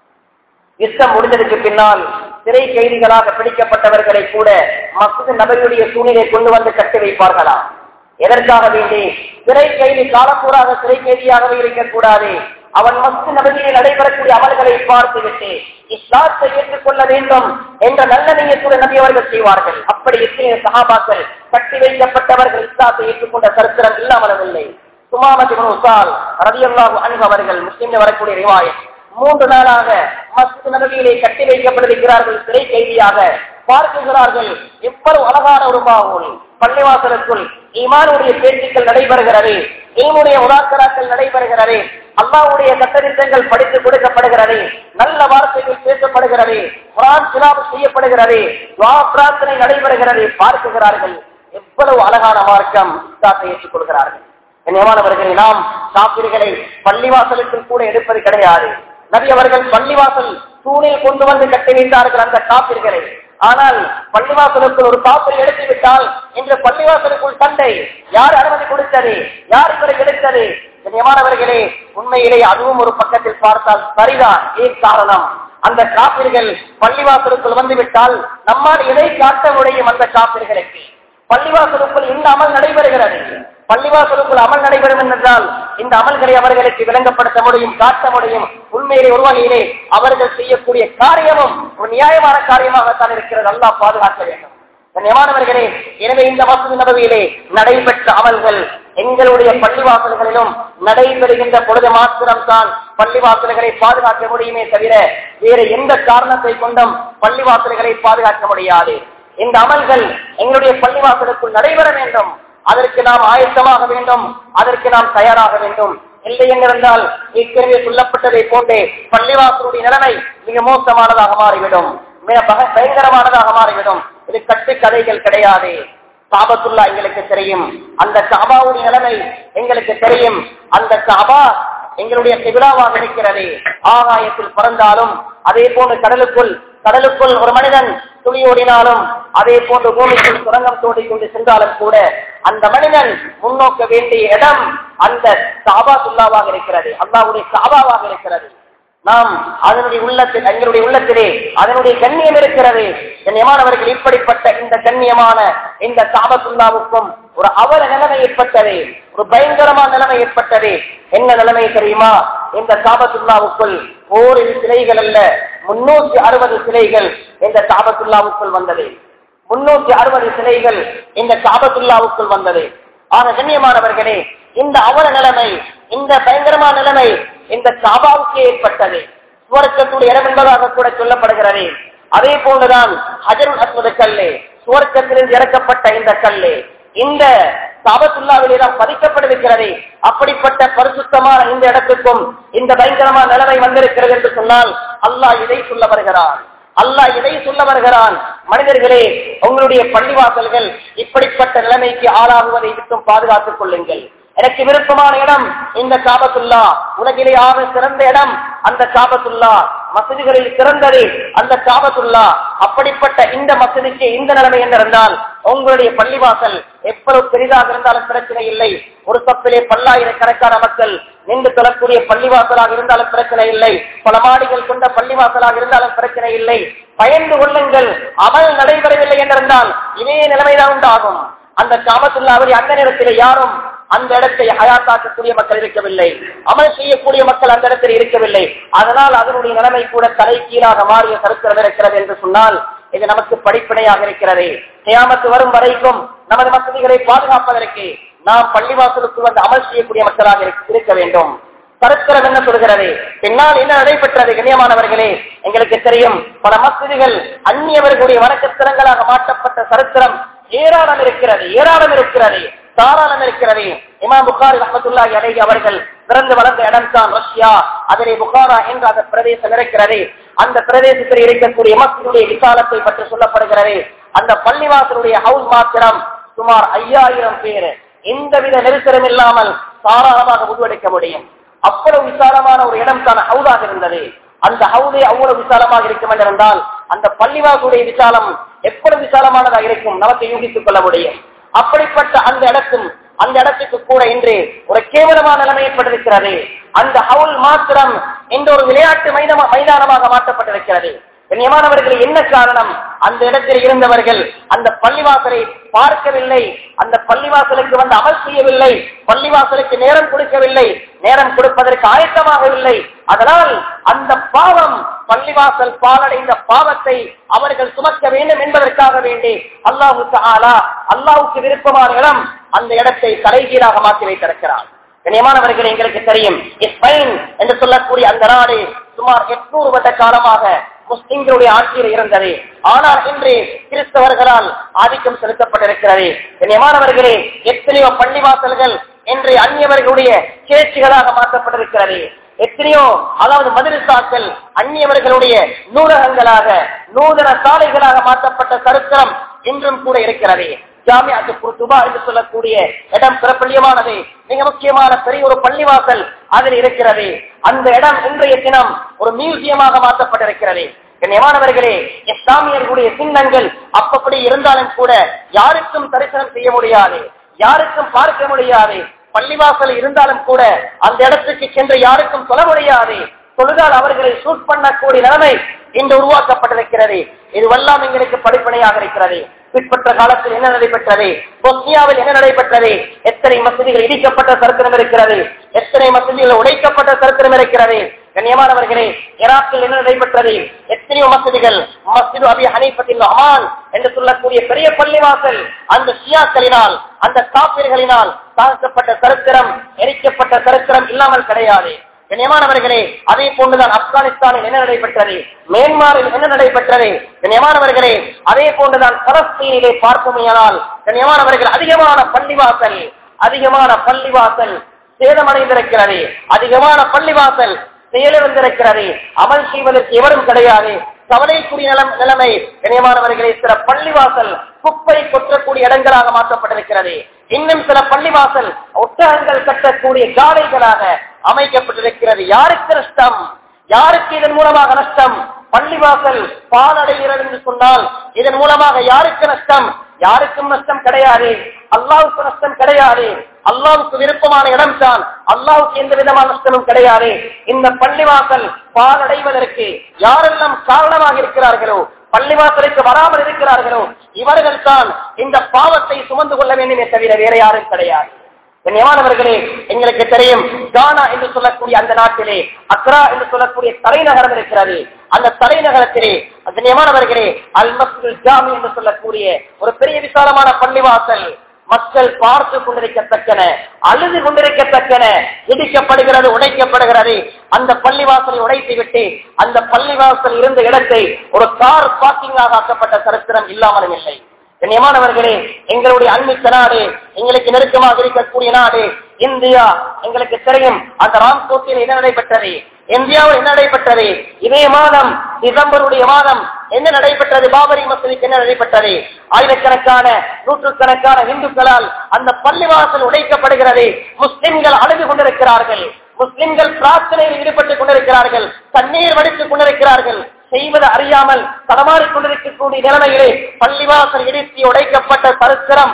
யுத்தம் முடிந்ததுக்கு பின்னால் சிறை கைதிகளாக பிடிக்கப்பட்டவர்களை கூட மஸ்ஜித் நபவியுடைய சூழ்நிலை கொண்டு வந்து கட்டி வைப்பார்களாம். எதற்காக வேண்டி? சிறை கைதி காலக்கூறாக சிறை கைதியாகவே இருக்கக்கூடாது. அவன் மஸ்ஜித் நபவியில் நடைபெறக்கூடிய அமல்களை பார்த்துவிட்டு இஸ்லாத்தை ஏற்றுக்கொள்ள வேண்டும் என்ற நல்ல நியத்துடன் நபி அவர்கள் செய்வார்கள். அப்படி எத்தனை சஹாபாக்கள் கட்டி வைக்கப்பட்டவர்கள் இஸ்லாத்தை ஏற்றுக்கொண்ட சரித்திரம் இல்லாமலவில்லை. சுமாமா இப்னு உஸால் ரலியல்லாஹு அன்ஹு அவர்கள் முஸ்லிமில் வரக்கூடிய ரிவாயத், 3 நாளாக மஸ்ஜித் நபவியிலே கட்டி வைக்கப்பட்டிருக்கிறார்கள். சிறை கைதியாக பார்க்குகிறார்கள். எவ்வளவு அழகான ஒரு மாவுல் பள்ளிவாசலுக்குள் ஈமானுடைய பேச்சுக்கள் நடைபெறுகிறது, ஈமுடைய முதாக்கராக்கள் நடைபெறுகிறது, அல்லாஹ்வுடைய சட்டதிட்டங்கள் படித்து கொடுக்கப்படுகிறது, நல்ல வார்த்தைகள் பேசப்படுகிறது, குர்ஆன் திலாவத் செய்யப்படுகிறது, துஆ பிரார்த்தனை நடைபெறுகிறது. பார்க்குகிறார்கள் எவ்வளவு அழகான மார்க்கம். இஸ்லாத்தை ஏற்றுக்கொள்கிறார்கள். கண்ணியமானவர்களே, நாம் காபிர்களை பள்ளிவாசலுக்குள் கூட எடுப்பது கிடையாது. நபி அவர்கள் பள்ளிவாசல் தூணில் கொண்டு வந்து கட்டி வைத்தார்கள் அந்த காபிர்களை. ஆனால் பள்ளிவாசலுக்குள் ஒரு காப்பை எடுத்து விட்டால் இன்று பள்ளிவாசலுக்குள் சண்டை. யார் அனுமதி கொடுத்தது? யார் இவரை எடுத்தது? கண்ணியமானவர்களே, உண்மையிலே அதுவும் ஒரு பக்கத்தில் பார்த்தால் சரிதான். ஏன் காரணம்? அந்த காப்பிர்கள் பள்ளிவாசலுக்குள் வந்துவிட்டால் நம்மால் எதை காட்ட முடியும்? அந்த காப்பிர்களுக்கு பள்ளிவாசலுக்குள் இந்த அமல் நடைபெறுகிறது. பள்ளிவாசலுக்குள் அமல் நடைபெறும் என்றால் இந்த அமல்களை அவர்களுக்கு விளங்கப்படுத்த முடியும், காட்ட முடியும். உண்மையிலே ஒரு வகையிலே அவர்கள் செய்யக்கூடிய காரியமும் ஒரு நியாயமான காரியமாகத்தான் இருக்கிறது. அல்லாஹ் பாதுகாக்க வேண்டும். கண்ணியமானவர்களே, எனவே இந்த மஸ்ஜித் நபவியிலே நடைபெற்ற அமல்கள் எங்களுடைய பள்ளிவாசல்களிலும் நடைபெறுகின்ற பொழுது மாத்திரம்தான் பள்ளிவாசல்களை பாதுகாக்க முடியுமே தவிர வேறு எந்த காரணத்தை கொண்டும் பள்ளிவாசல்களை பாதுகாக்க முடியாது. இந்த அமல்கள் எங்களுடைய பள்ளிவாசலுக்குள் நடைபெற வேண்டும். அதற்கு நாம் ஆயத்தமாக வேண்டும், அதற்கு நாம் தயாராக வேண்டும். இல்லை என்றிருந்தால் ஏற்கனவே சொல்லப்பட்டதை போன்றே பள்ளிவாசலுடைய நிலைமை மிக மோசமானதாக மாறிவிடும், மிக பயங்கரமானதாக மாறிவிடும். இது கட்டு கதைகள் கிடையாது. காபத்துல்லா எங்களுக்கு தெரியும், அந்த காபாவுடைய நிலைமை எங்களுக்கு தெரியும். அந்த காபா எங்களுடைய கிபிலாவாக இருக்கிறது. ஆகாயத்தில் பறந்தாலும் அதே போன்று கடலுக்குள் ஒரு மனிதன் துளியோடினாலும் அதே போன்று பூமிக்குள் சுரங்கம் தோண்டிக்கொண்டு சென்றாலும் கூட அந்த மனிதன் முன்னோக்க வேண்டிய இடம் அந்த காபாத்துல்லாவாக இருக்கிறது, அல்லாஹ்வுடைய காபாவாக இருக்கிறது. நாம் அதனுடைய உள்ளத்தில் எங்களுடைய உள்ளத்திலே அதனுடைய கண்ணியம் இருக்கிறது. கண்ணியமானவர்கள், இப்படிப்பட்ட இந்த கண்ணியமான இந்த காபத்துல்லாவுக்கும் ஒரு அவல நிலைமை ஏற்பட்டது, ஒரு பயங்கரமான நிலைமை ஏற்பட்டது. என்ன நிலைமை தெரியுமா? இந்த காபத்துல்லாவுக்குள் ஓரிரு சிலைகள் அல்ல, 360 சிலைகள் இந்த காபத்துல்லாவுக்குள் வந்தது. 360 சிலைகள் இந்த காபத்துல்லாவுக்குள் வந்தது. ஆக கண்ணியமானவர்களே, இந்த அவல நிலைமை, இந்த பயங்கரமான நிலைமை இந்த காபாவுக்கு ஏற்பட்டது. சுவர்க்கத்துடைய இடம் என்பதாக கூட சொல்லப்படுகிறது. அதே போன்றுதான் ஹஜருல் அஸ்வத் கல்லு, சுவர்க்கத்திலிருந்து இறக்கப்பட்ட இந்த கல்லு இந்த காபத்துல்லாவிலே தான் பதிக்கப்பட்டிருக்கிறது. அப்படிப்பட்ட பரிசுத்தமான இந்த இடத்துக்கும் இந்த பயங்கரமான நிலைமை வந்திருக்கிறது என்று சொன்னால் அல்லாஹ் இதை சொல்ல வருகிறான். அல்லாஹ் இதை சொல்ல வருகிறான், மனிதர்களே, உங்களுடைய பள்ளிவாசல்கள் இப்படிப்பட்ட நிலைமைக்கு ஆளாகுவதை விட்டும் பாதுகாத்துக் கொள்ளுங்கள். எனக்கு விருப்பமான இடம் இந்த காபத்துல்லா, உலகிலே ஆக சிறந்த இடம் அந்த காபத்துல்லா மஸ்ஜிதுகளில் சிறந்தது அந்த காபத்துல்லா. அப்படிப்பட்ட இந்த மஸ்ஜிதுக்கு இந்த நிலைமை என்ன இருந்தால், உங்களுடைய பள்ளிவாசல் எவ்வளவு பெரிதாக இருந்தாலும் பிரச்சனை இல்லை. ஒரு சப்பிலே பல்லாயிரக்கணக்கான மக்கள் நின்று தொழக்கூடிய பள்ளிவாசலாக இருந்தாலும் பிரச்சனை இல்லை. பல மாடிகள் கொண்ட பள்ளிவாசலாக இருந்தாலும் பிரச்சனை இல்லை. பயந்து கொள்ளுங்கள், அமல் நடைபெறவில்லை என்றிருந்தால் இதே நிலைமைதான் உண்டாகும். அந்த காபத்துல்லாவை அந்த நேரத்தில் யாரும் அந்த இடத்தை ஹயாத்தாக்கக்கூடிய மக்கள் இருக்கவில்லை, அமல் செய்யக்கூடிய மக்கள் அந்த இடத்தில் இருக்கவில்லை. அதனால் அதனுடைய நிலைமை கூட தலை கீழாக மாறிய சரித்திரம் இருக்கிறது என்று சொன்னால் இது நமக்கு படிப்பினையாக இருக்கிறது. கியாமத் வரும் வரைக்கும் நமது மசூதிகளை பாதுகாப்பதற்கு நாம் பள்ளிவாசலுக்கு வந்து அமல் செய்யக்கூடிய மக்களாக இருக்க வேண்டும். சரித்திரம் என்ன சொல்கிறது, பின்னால் என்ன நடைபெற்றது? கண்ணியமானவர்களே, எங்களுக்கு தெரியும் பல மஸ்ஜிதுகள் அந்நியவர்களுடைய வணக்கத்திறங்களாக மாற்றப்பட்ட சரித்திரம் ஏராளம் இருக்கிறது, தாராளம் இருக்கிறது. இமாம் புகாரி ரஹ்மத்துல்லாஹி அலைஹி அவர்கள் பிறந்து வளர்ந்த இடம் தான் ரஷ்யா. அதிலே புகாரா என்ற அந்த பிரதேசம் இருக்கிறது. அந்த பிரதேசத்தில் இருக்கக்கூடிய மஸ்ஜிதுடைய விசாலத்தை பற்றி சொல்லப்படுகிறது. அந்த பள்ளிவாசலுடைய ஹவுஸ் மாத்திரம் சுமார் 5000 பேர் எந்தவித நெரிசலும் இல்லாமல் தாராளமாக உருவெடுக்க முடியும். அவ்வளவு விசாலமான ஒரு இடம் தான் ஹவுதாக இருந்தது. அந்த ஹவுதே அவ்வளவு விசாலமாக இருக்கும் என்றிருந்தால் அந்த பள்ளிவாசலுடைய விசாலம் எவ்வளவு விசாலமானதாக இருக்கும் நமக்கு யூகித்துக் கொள்ள முடியும். அப்படிப்பட்ட அந்த இடத்துக்கு கூட இன்று ஒரு கேவலமான நிலைமை ஏற்பட்டிருக்கிறது. அந்த ஹவுல் மாத்திரம் இந்த ஒரு விளையாட்டு மைதானமாக மாற்றப்பட்டிருக்கிறது. கண்ணியமானவர்கள், என்ன காரணம்? அந்த இடத்தில் இருந்தவர்கள் அந்த பள்ளிவாசலை பார்க்கவில்லை, அந்த பள்ளிவாசலுக்கு வந்து அமல் செய்யவில்லை, பள்ளிவாசலுக்கு நேரம் கொடுக்கவில்லை, நேரம் கொடுப்பதற்கு ஆயத்தமாகவில்லை. அதனால் அந்த பாவம், பள்ளிவாசல் பாலடைந்த பாவத்தை அவர்கள் சுமக்க வேண்டும் என்பதற்காக வேண்டி அல்லாஹு தஆலா அல்லாஹ்வுக்கு விருப்பமான இடம் அந்த இடத்தை தலைகீழாக மாற்றி வைத்திருக்கிறார். கண்ணியமானவர்கள், எங்களுக்கு தெரியும் ஸ்பெயின் என்று சொல்லக்கூடிய அந்த நாடு சுமார் 800 வருட காலமாக முஸ்லிம்களுடைய ஆட்சியில் இருந்தது. ஆனால் இன்று கிறிஸ்தவர்களால் ஆதிக்கம் செலுத்தப்பட்டிருக்கிறது. கண்ணியமானவர்களே, எத்தனையோ பள்ளிவாசல்கள் இன்று அந்நியவர்களுடைய கேட்சிகளாக மாற்றப்பட்டிருக்கிறது. எத்தனையோ மதரசாக்கள் அந்நியவர்களுடைய நூலகங்களாக, நூதன சாலைகளாக மாற்றப்பட்ட சரித்திரம் இன்றும் கூட இருக்கிறது. ஜாமிஅத்து குர்துபா என்று சொல்லக்கூடிய இடம் பிரபல்யமானது, மிக முக்கியமான பெரிய ஒரு பள்ளிவாசல் அதில் இருக்கிறது. அந்த இடம் இன்றைய தினம் ஒரு மியூசியமாக மாற்றப்பட்டிருக்கிறது. கண்ணியமானவர்களே, இஸ்லாமியர்களுடைய சின்னங்கள் அப்படி இருந்தாலும் கூட யாருக்கும் தரிசனம் செய்ய முடியாது, யாருக்கும் பார்க்க முடியாது. பள்ளிவாசல் இருந்தாலும் கூட அந்த இடத்துக்கு சென்று யாருக்கும் சொல்ல முடியாது. தொழுதால் அவர்களை சூட் பண்ணக்கூடிய நிலைமை இன்று உருவாக்கப்பட்டிருக்கிறது. இதுவெல்லாம் எங்களுக்கு படிப்பனையாக இருக்கிறது. பிற்பட்ட காலத்தில் என்ன நடைபெற்றது, பொஸ்னியாவில் என்ன நடைபெற்றது, எத்தனை மசூதிகள் இடிக்கப்பட்ட சரித்திரம் இருக்கிறது, எத்தனை மசூதிகள் உடைக்கப்பட்ட சரித்திரம் இருக்கிறது. கண்ணியமானவர்களே, ஈராக்கில் என்ன நடைபெற்றது, எத்தனையோ மசூதிகள், மஸ்ஜிது அபி ஹனீஃபத்தின் அமான் என்று சொல்லக்கூடிய பெரிய பள்ளிவாசல் அந்த ஷியாக்களினால், அந்த காபிர்களினால் தாக்கப்பட்ட சரித்திரம், எரிக்கப்பட்ட சரித்திரம் இல்லாமல் கிடையாது. கண்ணியமானவர்களே, அதே போன்றுதான் ஆப்கானிஸ்தானில் என்ன நடைபெற்றது, மியான்மரில் என்ன நடைபெற்றது. கண்ணியமானவர்களே, அதே போன்றுதான் பலஸ்தீனிலே பார்க்குமையானால் கண்ணியமானவர்கள் அதிகமான பள்ளிவாசல் சேதமடைந்திருக்கிறது, அதிகமான பள்ளிவாசல் செயலிழந்திருக்கிறது. அமல் செய்வதற்கு எவரும் கிடையாது. கவலைக்குரிய நிலைமை. கண்ணியமானவர்களே, சில பள்ளிவாசல் குப்பை கொற்றக்கூடிய இடங்களாக மாற்றப்பட்டிருக்கிறது. இன்னும் சில பள்ளிவாசல் ஒட்டகங்கள் கட்டக்கூடிய காலைகளாக அமைக்கப்பட்டிருக்கிறது. யாருக்கு நஷ்டம்? யாருக்கு இதன் மூலமாக நஷ்டம்? பள்ளிவாசல் பாலடைகிறது என்று சொன்னால் இதன் மூலமாக யாருக்கு நஷ்டம்? யாருக்கும் நஷ்டம் கிடையாது, அல்லாஹ்வுக்கு நஷ்டம் கிடையாது. அல்லாஹ்வுக்கு விருப்பமான இடம் தான், அல்லாஹ்வுக்கு எந்த விதமான நஷ்டமும் கிடையாது. இந்த பள்ளிவாசல் பாலடைவதற்கு யாரெல்லாம் காரணமாக இருக்கிறார்களோ, பள்ளிவாசலுக்கு வராமல் இருக்கிறார்களோ, இவர்கள் தான் இந்த பாவத்தை சுமந்து கொள்ள வேண்டுமே தவிர வேற யாரும் கிடையாது. கண்ணியமானவர்களே, எங்களுக்கு தெரியும் கானா என்று சொல்லக்கூடிய அந்த நாட்டிலே அக்ரா என்று சொல்லக்கூடிய தலைநகரம் இருக்கிறது. அந்த தலைநகரத்திலே கண்ணியமானவர்களே அல் மஸ்ஜிதுல் ஜாமி என்று சொல்லக்கூடிய ஒரு பெரிய விசாலமான பள்ளிவாசல் மக்கள் பார்த்து கொண்டிருக்கத்தக்கன, அழுது கொண்டிருக்கத்தக்கன இடிக்கப்படுகிறது, உடைக்கப்படுகிறது. அந்த பள்ளிவாசலை உடைத்து விட்டு அந்த பள்ளிவாசல் இருந்த இடத்தை ஒரு கார் பார்க்கிங்காக ஆக்கப்பட்ட சரித்திரம் இல்லாமலும் இல்லை. கண்ணியமானவர்களே, எங்களுடைய அண்மித்த நாடு, எங்களுக்கு நெருக்கமாக இருக்கக்கூடிய நாடு இந்தியா. எங்களுக்கு தெரியும் அந்த ராம்கோட்டில் என்ன நடைபெற்றது, இந்தியாவில் என்ன நடைபெற்றது, இதே மாதம் டிசம்பருடைய மாதம் என்ன நடைபெற்றது, பாபரி மசூதிக்கு என்ன நடைபெற்றது. ஆயிரக்கணக்கான நூற்றுக்கணக்கான இந்துக்களால் அந்த பள்ளிவாசல் உடைக்கப்படுகிறது. முஸ்லிம்கள் அழுது கொண்டிருக்கிறார்கள், முஸ்லிம்கள் பிரார்த்தனையில் ஈடுபட்டுக் கொண்டிருக்கிறார்கள், கண்ணீர் வடித்துக் கொண்டிருக்கிறார்கள். செய்வது அறியாமல் தடமாறிக் கொண்டிருக்கக்கூடிய நிலைமையிலே பள்ளிவாசல் இடித்து உடைக்கப்பட்ட சரித்திரம்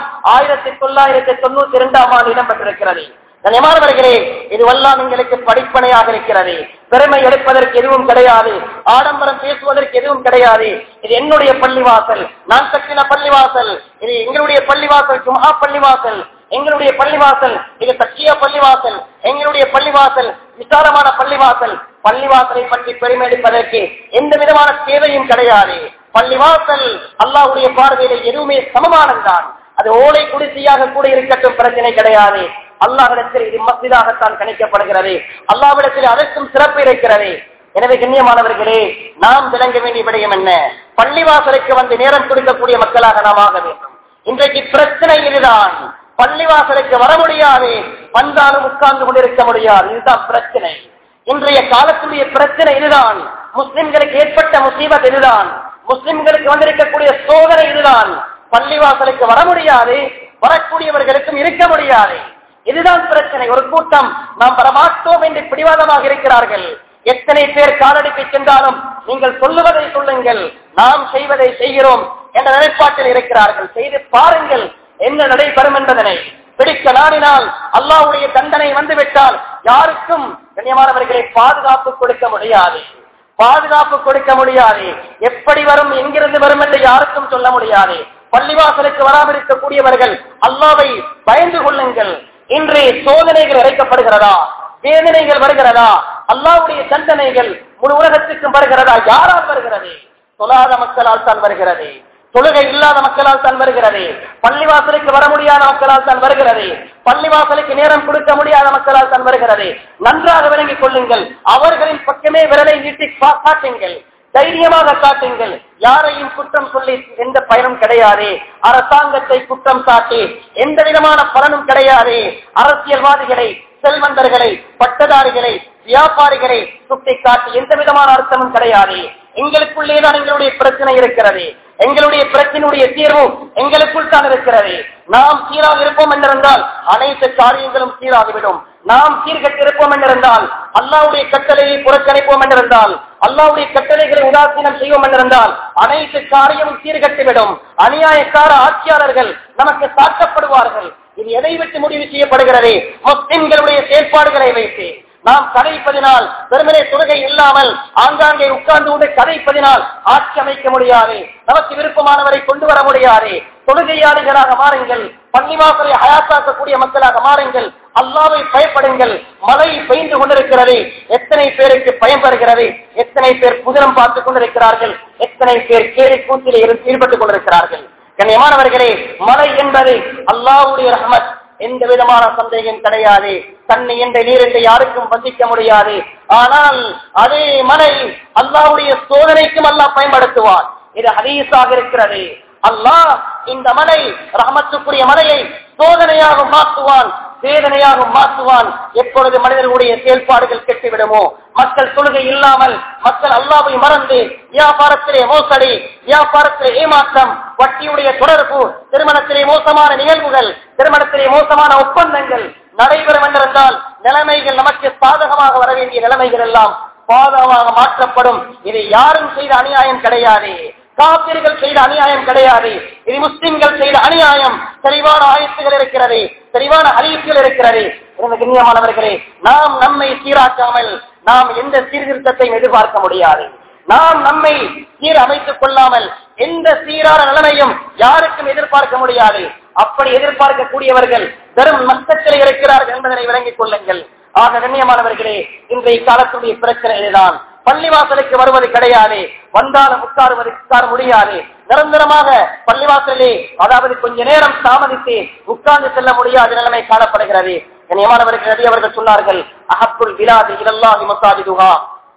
1992ஆம் ஆண்டு இடம்பெற்றிருக்கிறது. கண்ணியமானவர்களே, இதுவெல்லாம் எங்களுக்கு படிப்பனையாக இருக்கிறது. பெருமை எடுப்பதற்கு எதுவும் கிடையாது, ஆடம்பரம் பேசுவதற்கு எதுவும் கிடையாது. இது என்னுடைய பள்ளிவாசல், நான் கட்டின பள்ளிவாசல், இது எங்களுடைய பள்ளிவாசல், ஜும்ஆ பள்ளிவாசல், எங்களுடைய பள்ளிவாசல், இது சக்கியா பள்ளிவாசல், எங்களுடைய பள்ளிவாசல், விசாலமான பள்ளிவாசல். பள்ளிவாசலை பற்றி பெருமை எடுப்பதற்கு எந்த விதமான தேவையும் கிடையாது. பள்ளிவாசல் அல்லாஹ்வுடைய பார்வையிலே எதுவுமே சமமானதுதான். அது ஓலை குடிசையாக கூட இருக்கட்டும், பிரச்சனை கிடையாது. அல்லாஹ்விடத்தில் இது மஸ்ஜிதாகத்தான் கணிக்கப்படுகிறது. அல்லாஹ்விடத்தில் அதற்கும் சிறப்பு இருக்கிறது. எனவே கண்ணியமானவர்களே, நாம் விளங்க வேண்டிய விடயம் என்ன? பள்ளிவாசலுக்கு வந்து நேரம் கொடுக்கக்கூடிய மக்களாக நாம் ஆக வேண்டும். இன்றைக்கு பிரச்சனை இதுதான். பள்ளிவாசலுக்கு வர முடியாது, வந்தாலும் உட்கார்ந்து கொண்டிருக்க முடியாது. இதுதான் பிரச்சனை. இன்றைய காலத்துடைய பிரச்சனை இதுதான். முஸ்லிம்களுக்கு ஏற்பட்ட முசீபத் இதுதான். முஸ்லிம்களுக்கு வந்திருக்கக்கூடிய சோதனை இதுதான். பள்ளிவாசலுக்கு வர முடியாது, வரக்கூடியவர்களுக்கும் இருக்க முடியாது. இதுதான் பிரச்சனை. ஒரு கூட்டம் நாம் வரமாட்டோம் என்று பிடிவாதமாக இருக்கிறார்கள். எத்தனை பேர் காலடிக்கு சென்றாலும் நீங்கள் சொல்லுவதை சொல்லுங்கள், நாம் செய்வதை செய்கிறோம் என்ற நிலைப்பாட்டில் இருக்கிறார்கள். செய்து பாருங்கள் என்ன நடைபெறும் என்பதனை. பிடிக்க நாடினால் அல்லாஹ்வுடைய தண்டனை வந்துவிட்டால் யாருக்கும் கண்ணியமானவர்களை பாதுகாப்பு கொடுக்க முடியாது, பாதுகாப்பு கொடுக்க முடியாது. எப்படி வரும், எங்கிருந்து வரும் என்று யாருக்கும் சொல்ல முடியாது. பள்ளிவாசலுக்கு வராமல் இருக்கக்கூடியவர்கள் அல்லாஹ்வை பயந்து கொள்ளுங்கள். இன்று சோதனைகள் இறைக்கப்படுகிறதா, வேதனைகள் வருகிறதா, அல்லாஹ்வுடைய தண்டனைகள் முழு உலகத்துக்கும் வருகிறதா? யாரால் வருகிறது? தொழாத மக்களால் தான் வருகிறது, தொழுகை இல்லாத மக்களால் தான் வருகிறது, பள்ளிவாசலுக்கு வர முடியாத மக்களால் தான் வருகிறது, பள்ளிவாசலுக்கு நேரம் கொடுக்க முடியாத மக்களால் தான் வருகிறது. நன்றாக விளங்கிக் கொள்ளுங்கள். அவர்களின் பக்கமே விரலை நீட்டி காட்டுங்கள், தைரியமாக காட்டுங்கள். யாரையும் குற்றம் சொல்லி எந்த பயனும் கிடையாது. அரசாங்கத்தை குற்றம் சாட்டி எந்த விதமான பலனும் கிடையாது. அரசியல்வாதிகளை, செல்வந்தர்களை, பட்டதாரிகளை, வியாபாரிகளை சுட்டி காட்டி எந்த விதமான அர்த்தமும் கிடையாது. எங்களுக்குள்ளேதான் எங்களுடைய பிரச்சனை இருக்கிறது. எங்களுடைய பிரச்சனையுடைய தீர்வு எங்களுக்குள் தான் இருக்கிறது. நாம் சீராக இருப்போம் என்றிருந்தால் அனைத்து காரியங்களும் சீராகிவிடும். நாம் சீர்கட்டிருப்போம் என்றிருந்தால், அல்லாஹ்வுடைய கட்டளையை புறக்கணிப்போம் என்றிருந்தால், அல்லாஹ்வுடைய கட்டளைகளை உதாசீனம் செய்வோம் என்றிருந்தால் அனைத்து காரியமும் சீர்கட்டிவிடும். அநியாயக்கார ஆட்சியாளர்கள் நமக்கு சாட்டப்படுவார்கள். இது எதை விட்டு முடிவு செய்யப்படுகிறது? முஸ்லிம்களுடைய செயல்பாடுகளை வைத்து. நாம் கதைப்பதினால், வெறுமனே தொழுகை இல்லாமல் ஆங்காங்கே உட்கார்ந்து கொண்டு கதைப்பதினால் ஆட்சி அமைக்க முடியாது. நமக்கு விருப்பமானவரை கொண்டு வர முடியாது. தொழுகையாளிகளாக மாறுங்கள், பள்ளிவாசலை ஹயாத்தாக்கக்கூடிய மக்களாக மாறுங்கள். அல்லாஹ்வை பயப்படுங்கள். மழை பெய்து கொண்டிருக்கிறது, எத்தனை பேருக்கு பயன்பெறுகிறது? எத்தனை பேர் புதினம் பார்த்துக் கொண்டிருக்கிறார்கள்? எத்தனை பேர் கேலி கூத்திலே ஈடுபட்டுக் கொண்டிருக்கிறார்கள்? கண்ணியமானவர்களே, மழை என்பது அல்லாஹ்வுடைய ரஹ்மத், எந்த விதமான சந்தேகம் கிடையாது. தண்ணி என்ற நீர் என்று யாருக்கும் வசிக்க முடியாது. ஆனால் அதே மழை அல்லாஹ்வுடைய சோதனைக்கும் அல்லாஹ் பயன்படுத்துவார். இது ஹதீஸாக இருக்கிறது. அல்லாஹ் இந்த மழை, ரஹ்மத்துக்குரிய மழையை சோதனையாக மாற்றுவான், வேதனையாக மாற்றுவான். எப்பொழுது மனிதர்களுடைய செயல்பாடுகள் கெட்டுவிடுமோ, மக்கள் தொழுகை இல்லாமல், மக்கள் அல்லாஹ்வை மறந்து வியாபாரத்திலே மோசடி, வியாபாரத்திலே ஏமாற்றம், வட்டியுடைய தொடர்பு, திருமணத்திலே மோசமான நிகழ்வுகள், திருமணத்திலே மோசமான ஒப்பந்தங்கள் நடைபெறும் என்றிருந்தால் நிலைமைகள் நமக்கு சாதகமாக வர வேண்டிய நிலைமைகள் எல்லாம் பாதகமாக மாற்றப்படும். இது யாரும் செய்த அநியாயம் கிடையாது, காபிர்கள் செய்த அநியாயம் கிடையாது. இது முஸ்லிம்கள் செய்த அநியாயம். தெளிவான ஆயத்துகள் இருக்கிறது, தெளிவான ஹதீஸ்கள் இருக்கிறது. கண்ணியமானவர்களே, நாம் நம்மை சீராக்காமல் நாம் எந்த சீர்திருத்தத்தையும் எதிர்பார்க்க முடியாது. நாம் நம்மை சீர் அமைத்துக் கொள்ளாமல் எந்த சீரான நிலைமையும் யாருக்கும் எதிர்பார்க்க முடியாது. அப்படி எதிர்பார்க்கக்கூடியவர்கள் வெறும் நஷ்டத்தில் இருக்கிறார்கள் என்பதனை விளங்கிக் கொள்ளுங்கள். ஆக கண்ணியமானவர்களே, இன்றைய காலத்துடைய பிரச்சனை இதுதான். பள்ளிவாசலுக்கு வருவது கிடையாது, வந்தாலும் உட்கார முடியாது. நிரந்தரமாக பள்ளிவாசலே, அதாவது கொஞ்ச நேரம் தாமதித்து உட்கார்ந்து செல்ல முடியாத நிலைமை காணப்படுகிறது. கண்ணியமானவர்கள், நபி அவர்கள் சொன்னார்கள், அஹப்புல் பிலாதி இலல்லாஹி மஸாஜிதுஹா,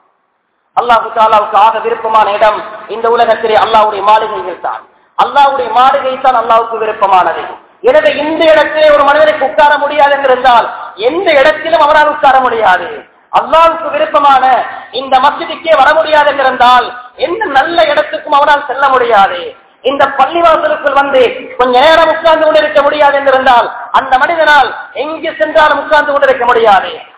அல்லாஹ் தஆலாவுக்கு ஆக விருப்பமான இடம் இந்த உலகத்திலே அல்லாஹ்வுடைய மாளிகைகள் தான். அல்லாஹ்வுடைய மாளிகை தான் அல்லாஹ்வுக்கு விருப்பமானது. எனவே இந்த இடத்திலே ஒரு மனிதனுக்கு உட்கார முடியாது என்றிருந்தால் எந்த இடத்திலும் அவரால் உட்கார முடியாது. அல்லாஹ்வுக்கு விருப்பமான இந்த மஸ்ஜிதுக்கே வர முடியாது என்றிருந்தால் எந்த நல்ல இடத்துக்கும் அவரால் செல்ல முடியாது. இந்த பள்ளிவாசலுக்குள் வந்து கொஞ்ச நேரம் உட்கார்ந்து கொண்டிருக்க முடியாது என்றிருந்தால் அந்த மனிதனால் எங்கு சென்றாலும் உட்கார்ந்து கொண்டிருக்க முடியாது.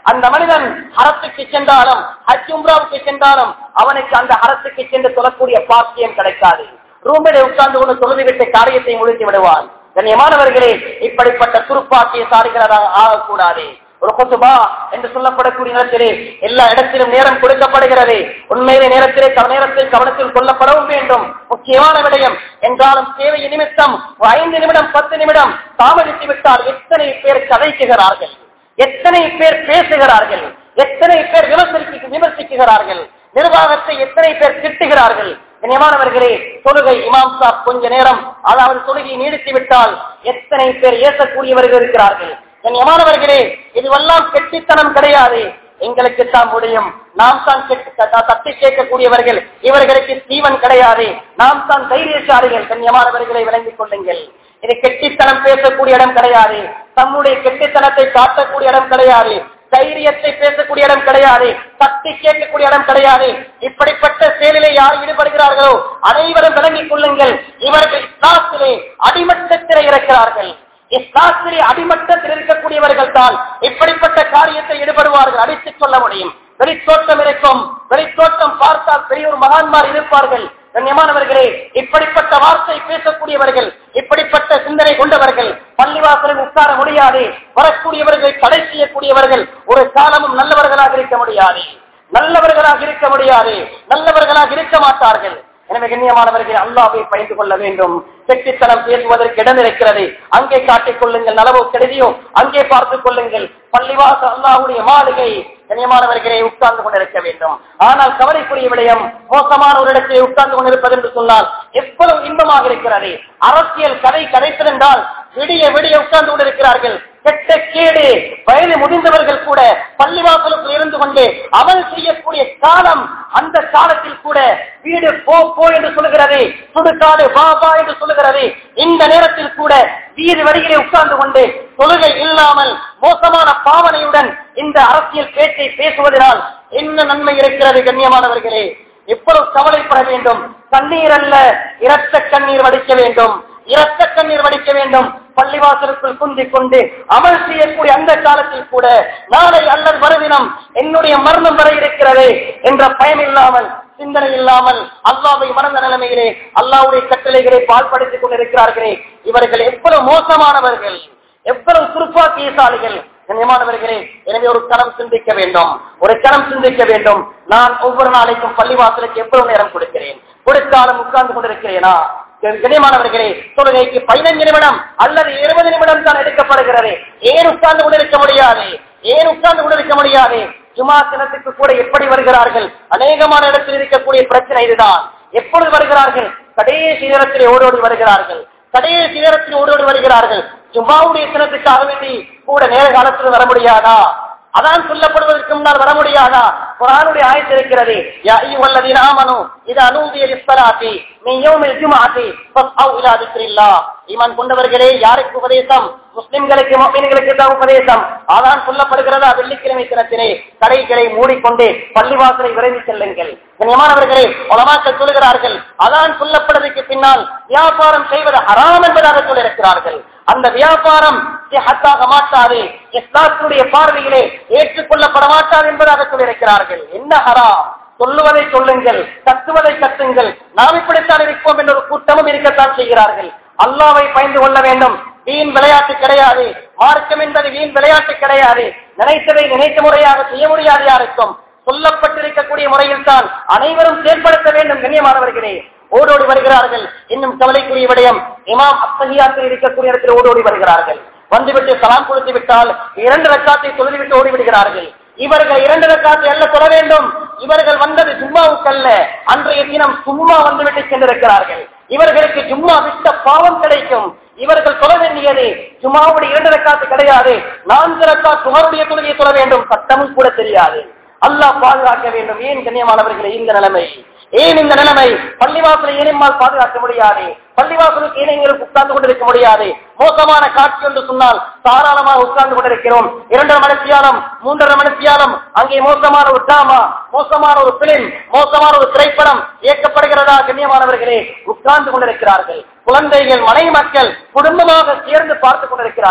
அந்த மனிதன் ஹரத்துக்கு சென்றாலும் ஹஜ் உம்ராவுக்கு சென்றாலும் அவனுக்கு அந்த ஹரத்துக்கு சென்று தொழக்கூடிய பாக்கியம் கிடைக்காது. ரூமிலே உட்கார்ந்து கொண்டு தொழுதுவிட்ட காரியத்தை முடித்து விடுவான். கண்ணியமானவர்களே, இப்படிப்பட்ட துருப்பாக்கிய சாரிகளாக ஆகக்கூடாது. ஒரு கொத்துபா என்று சொல்லப்படக்கூடிய நேரத்திலே எல்லா இடத்திலும் நேரம் கொடுக்கப்படுகிறது. உண்மையிலே நேரத்தை கவனத்தில் கொள்ளப்படவும் வேண்டும். முக்கியமான விடயம் என்றாலும் தேவை நிமித்தம் 5 நிமிடம் 10 நிமிடம் தாமதித்து விட்டால் எத்தனை பேர் கதைக்குகிறார்கள், எத்தனை பேர் பேசுகிறார்கள், எத்தனை பேர் விமர்சிக்குகிறார்கள், நிர்வாகத்தை எத்தனை பேர் திட்டுகிறார்கள். கண்ணியமானவர்களே, தொழுகை இமாம் சாப் கொஞ்ச நேரம் அதாவது தொழுகை நீடித்து விட்டால் எத்தனை பேர் ஏசக்கூடியவர்கள் இருக்கிறார்கள். கண்ணியமானவர்களே, இதுவெல்லாம் கெட்டித்தனம் கிடையாது. எங்களுக்கு தான் முடியும், நாம் தான் தட்டி கேட்கக்கூடியவர்கள், இவர்களுக்கு ஜீவன் கிடையாது, நாம் தான் தைரியசாலிகள். கண்ணியமானவர்களை விளங்கிக் கொள்ளுங்கள். இது கெட்டித்தனம் பேசக்கூடிய இடம் கிடையாது, தம்முடைய கெட்டித்தனத்தை காட்டக்கூடிய இடம் கிடையாது, தைரியத்தை பேசக்கூடிய இடம் கிடையாது, தட்டி கேட்கக்கூடிய இடம் கிடையாது. இப்படிப்பட்ட செயலிலே யார் ஈடுபடுகிறார்களோ அனைவரும் விளங்கிக் கொள்ளுங்கள், இவர்கள் இஸ்லாத்திலே அடிமட்டத்திலே இருக்கிறார்கள். இஸ்லாத்திலே அடிமட்டத்தில் இருக்கக்கூடியவர்கள் தான் இப்படிப்பட்ட காரியத்தை ஈடுபடுவார்கள். அடித்துச் சொல்ல முடியும். வெளித்தோட்டம் இருக்கும், வெளித்தோட்டம் பார்த்தால் பெரியோர் மகான்மார் இருப்பார்கள். கண்ணியமானவர்களே, இப்படிப்பட்ட வார்த்தை பேசக்கூடியவர்கள், இப்படிப்பட்ட சிந்தனை கொண்டவர்கள் பள்ளிவாசலில் உட்கார முடியாது. வரக்கூடியவர்களை தடை செய்யக்கூடியவர்கள் ஒரு காலமும் நல்லவர்களாக இருக்க முடியாது, நல்லவர்களாக இருக்க முடியாது, நல்லவர்களாக இருக்க மாட்டார்கள். எனவே கண்ணியமானவர்கள், அல்லாஹ்வை பயந்து கொள்ள வேண்டும். கெட்டித்தனம் பேசுவதற்கு இடம் இருக்கிறது, அங்கே காட்டிக் கொள்ளுங்கள். நலவோ கெடுதியோ அங்கே பார்த்துக் கொள்ளுங்கள். பள்ளிவாசல் அல்லாஹ்வுடைய மாளிகை. கண்ணியமானவர்களை, உட்கார்ந்து கொண்டிருக்க வேண்டும். ஆனால் கவலைக்குரிய விடயம், மோசமான ஒரு இடத்தை உட்கார்ந்து கொண்டிருப்பது என்று சொன்னால் எவ்வளவு இன்பமாக இருக்கிறது. அரசியல் கதை கதைப்பதென்றால் விடிய விடிய உட்கார்ந்து கொண்டிருக்கிறார்கள். கெட்ட கேடு வயது முதிர்ந்தவர்கள் கூட பள்ளிவாசலுக்குள் இருந்து கொண்டு அமல் செய்யக்கூடிய காலம், அந்த காலத்தில் கூட வீடு போ போ என்று சொல்லுகிறது, சுடுகாடு வா வா என்று சொல்லுகிறது. இந்த நேரத்தில் கூட வீடு வரிகளை உட்கார்ந்து கொண்டு தொழுகை இல்லாமல் மோசமான பாவனையுடன் இந்த அரசியல் பேச்சை பேசுவதனால் என்ன நன்மை இருக்கிறது? கண்ணியமானவர்களே, எவ்வளவு கவலைப்பட வேண்டும். கண்ணீர் அல்ல, இரத்த கண்ணீர் வடிக்க வேண்டும், இரத்த கண்ணீர் வடிக்க வேண்டும். பள்ளிவாசலுக்குள் குந்திக் கொண்டு அமல் செய்யக்கூடிய அந்த காலத்தில் கூட நாளை அல்லது மறுதினம் என்னுடைய மரணம் வரை இருக்கிறது என்ற பயம் இல்லாமல், சிந்தனை இல்லாமல், அல்லாஹ்வை மறந்த நிலைமையிலே அல்லாஹ்வுடைய கட்டளைகளை பால்படுத்திக் கொண்டிருக்கிறார்களே, இவர்கள் எவ்வளவு மோசமானவர்கள், எவ்வளவு துர்ப்பாக்கியசாலிகள். கண்ணியமானவர்களே, எனவே ஒரு கணம் சிந்திக்க வேண்டும், ஒரு கணம் சிந்திக்க வேண்டும். நான் ஒவ்வொரு நாளைக்கும் பள்ளிவாசலுக்கு எவ்வளவு நேரம் கொடுக்கிறேன்? கொடுத்தாலும் உட்கார்ந்து கொண்டிருக்கிறேனா? கண்ணியமானவர்களே, தொழுகைக்கு 15 நிமிடம் அல்லது 20 நிமிடம் தான் எடுக்கப்படுகிறது. ஏன் உட்கார்ந்து கொண்டிருக்க முடியாது? ஏன் உட்கார்ந்து கொண்டிருக்க முடியாது? ஜுமா தினத்துக்கு கூட எப்படி வருகிறார்கள்? அநேகமான இடத்தில் இருக்கக்கூடிய பிரச்சனை இதுதான். எப்பொழுது வருகிறார்கள்? கடைசி நேரத்திலே ஓடோடி வருகிறார்கள், கடைசி நேரத்தில் ஓடோடி வருகிறார்கள். ஜுமாவுடைய தினத்துக்காக வேண்டி கூட நேர காலத்தில் வர முடியாதா? அதான் சொல்லப்படுவதற்கு முன்னால் வர முடியாதா? குர்ஆனுடைய ஆயத்து இருக்கிறது, யா அய்யுஹல்லதீன ஆமனூ இதா நூதிய லிஸ்ஸலாத்தி மின் யௌமில் ஜும்ஆத்தி ஃபஸ்அவ் இலா திக்ரில்லாஹ். ஈமான் கொண்டவர்களே, யாருக்கு உபதேசம்? முஸ்லிம்களுக்கு, முஃமின்களுக்கு தான் உபதேசம். அதான் சொல்லப்படுகிறதா? வெள்ளிக்கிழமை தினத்திலே கடைகளை மூடிக்கொண்டு பள்ளிவாசலை விரைந்து செல்லுங்கள். கண்ணியமானவர்களே, உலமாக்கள் சொல்லுகிறார்கள், அதான் சொல்லப்படுவதற்கு பின்னால் வியாபாரம் செய்வது ஹராம் என்பதாக சொல்லியிருக்கிறார்கள். அந்த வியாபாரம் சிஹத்தாக மாட்டாது, இஸ்லாத்துடைய பார்வையிலே ஏற்றுக்கொள்ளப்பட மாட்டாது என்பதாக சொல்லியிருக்கிறார்கள். என்ன ஹராம்? சொல்லுவதை சொல்லுங்கள், கத்துவதை கத்துங்கள், நாம் இப்படித்தான் இருப்போம் என்ற ஒரு கூட்டமும் இருக்கத்தான் செய்கிறார்கள். அல்லாஹ்வை பயந்து கொள்ள வேண்டும். வீண் விளையாட்டு கிடையாது, மார்க்கம் என்பது வீண் விளையாட்டு கிடையாது. நினைத்ததை நினைத்த முறையாக செய்ய முடியாது யாருக்கும். சொல்லப்பட்டிருக்கக்கூடிய முறையில் தான் அனைவரும் செயல்படுத்த வேண்டும். கண்ணியமானவர்களே, ஓடோடி வருகிறார்கள். இன்னும் கவலைக்குரிய விடயம், இமாம் அத்தஹியாத்தில் இருக்கக்கூடிய இடத்தில் ஓடோடி வருகிறார்கள். வந்துவிட்டு சலாம் கொடுத்து விட்டால் 2 ரக்காத்தை தொழுதுவிட்டு ஓடிவிடுகிறார்கள். இவர்கள் 2 ரக்காத்தை அல்ல தொழ வேண்டும். இவர்கள் வந்தது ஜும்மாவுக்கல்ல, அன்றைய தினம் சும்மா வந்துவிட்டு சென்றிருக்கிறார்கள். இவர்களுக்கு ஜும்மா விட்ட பாவம் கிடைக்கும். இவர்கள் தொழ வேண்டியது ஜும்மாவுடைய 2 ரக்காத்து கிடையாது, 4 ரக்காத் சுஹருடைய தொழுகையை தொழ வேண்டும். சட்டமும் கூட தெரியாது. அல்லாஹ் பாதுகாக்க வேண்டும். ஏன் கண்ணியமானவர்களே இந்த நிலைமை? ஏன் இந்த நிலைமை? பள்ளிவாசலை ஏனென்றால் பாதுகாக்க முடியாது, பள்ளிவாசலுக்கு ஏனைங்களுக்கு உட்கார்ந்து கொண்டிருக்க முடியாது. மோசமான காட்சி என்று சொன்னால் தாராளமாக உட்கார்ந்து கொண்டிருக்கிறோம். 2 மணித்தியாலம் 3 மணித்தியாலம் அங்கே மோசமான ஒரு டிராமா, மோசமான ஒரு பிலிம், மோசமான ஒரு திரைப்படம் இயக்கப்படுகிறதா? கண்ணியமானவர்களே, உட்கார்ந்து கொண்டிருக்கிறார்கள். குழந்தைகள், மனை மக்கள் குடும்பமாக சேர்ந்து பார்த்துக் கொண்டிருக்கிறார்கள்.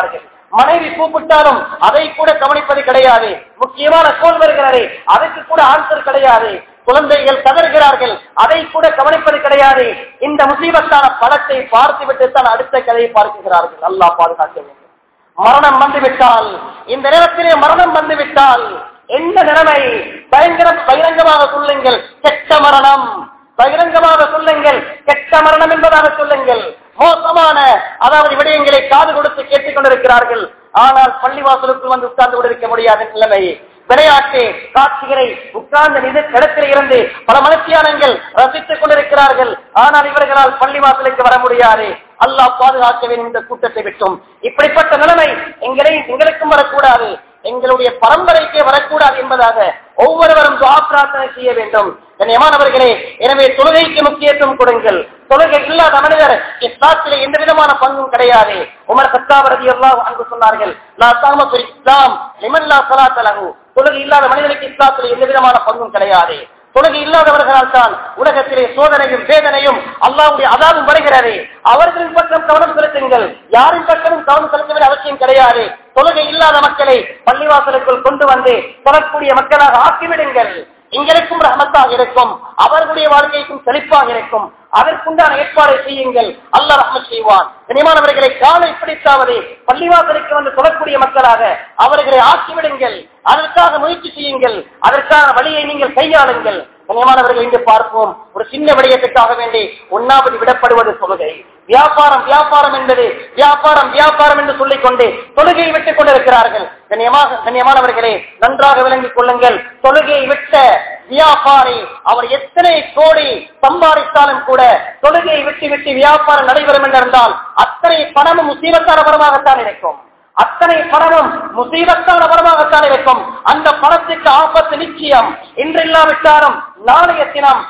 மனைவி கூப்பிட்டாலும் அதை கூட கவனிப்பது கிடையாது. முக்கியமான கோல் வருகிறது, அதற்கு கூட ஆன்சர் கிடையாது. குழந்தைகள் கதறுகிறார்கள், அதை கூட கவனிப்பது கிடையாது. இந்த முசீபத்தான படத்தை பார்த்துவிட்டு தான் அடுத்த கதையை பார்க்கிறார்கள். அல்லாஹ் பாதுகாக்க வேண்டும். மரணம் வந்துவிட்டால், இந்த நேரத்திலே மரணம் வந்துவிட்டால் என்ன நிலைமை? பகிரங்கமாக சொல்லுங்கள், கெட்ட மரணம். பகிரங்கமாக சொல்லுங்கள், கெட்ட மரணம் என்பதாக சொல்லுங்கள். மோசமான அதாவது விடயங்களை காது கொடுத்து கேட்டுக் கொண்டிருக்கிறார்கள். ஆனால் பள்ளிவாசலுக்குள் வந்து உட்கார்ந்து கொண்டிருக்க முடியாத நிலைமை. விளையாட்டு காட்சிகளை உட்கார்ந்த இடத்தில் இருந்து பல மனுஷியானங்கள் ரசித்துக் கொண்டிருக்கிறார்கள். ஆனால் இவர்களால் பள்ளிவாசலுக்கு வர முடியாது. அல்லாஹ் பாதுகாக்க வேண்டும் இந்த கூட்டத்தை விட்டும். இப்படிப்பட்ட நிலைமை எங்களுக்கும் வரக்கூடாது, எங்களுடைய பரம்பரைக்கே வரக்கூடாது என்பதாக ஒவ்வொருவரும் துஆ பிரார்த்தனை செய்ய வேண்டும். கண்ணியமானவர்களே, எனவே தொழுகைக்கு முக்கியத்துவம் கொடுங்கள். தொழுகை இல்லாத மனிதர் இஸ்லாத்திலே எந்த விதமான பங்கும் கிடையாது. உமர் கத்தாப் ரலியல்லாஹு அன்ஹு சொன்னார்கள், லா ஸாம ஃபில் இஸ்லாம் லிமன் லா ஸலாத லஹு. தொழுகை இல்லாத மனிதனுக்கு இஸ்லாத்திலே எந்த விதமான பங்கும் கிடையாது. தொழுகை இல்லாதவர்களால் தான் உலகத்திலே சோதனையும் வேதனையும் அல்லாஹ்வுடைய அதாபும் வருகிறது. அவர்களின் பக்கம் கவனம் செலுத்துங்கள், யாரின் பக்கமும் கவனம் செலுத்த வேண்டிய அவசியம் கிடையாது. தொழுகை இல்லாத மக்களை பள்ளிவாசலுக்குள் கொண்டு வந்து தொழக்கூடிய மக்களாக ஆக்கிவிடுங்கள். எங்களுக்கும் ரஹமத்தாக இருக்கும், அவர்களுடைய வாழ்க்கைக்கும் செழிப்பாக இருக்கும். அதற்குண்டான ஏற்பாடை செய்யுங்கள், அல்லாஹ் ரஹ்மத் செய்வான். கண்ணியமானவர்களை, காலை பிடித்தாவது பள்ளிவாசலுக்கு வந்து தொழக்கூடிய மக்களாக அவர்களை ஆக்கிவிடுங்கள். அதற்காக முயற்சி செய்யுங்கள், அதற்கான வழியை நீங்கள் கையாளுங்கள். கண்ணியமானவர்கள், இன்று பார்ப்போம், ஒரு சின்ன விடயத்துக்காக வேண்டி ஒன்னாவது விடப்படுவது தொழுகை. வியாபாரம் வியாபாரம் என்பது வியாபாரம் என்று சொல்லிக் கொண்டு தொழுகையை விட்டுக் கொண்டிருக்கிறார்கள். கண்ணியமானவர்களே, நன்றாக விளங்கிக் கொள்ளுங்கள். தொழுகையை விட்ட வியாபாரி அவர் எத்தனை கோடி சம்பாதித்தாலும் கூட தொழுகையை விட்டு வியாபாரம் நடைபெறும் என்றிருந்தால் அத்தனை பணமும் முசீபத்தான வரமாகத்தான் இருக்கும். அத்தனை பணமும் முசீபத்தான வரமாகத்தான் இருக்கும். அந்த பணத்துக்கு ஆபத்து நிச்சயம். இன்று இல்லாவிட்டாலும் நாளைய தினம்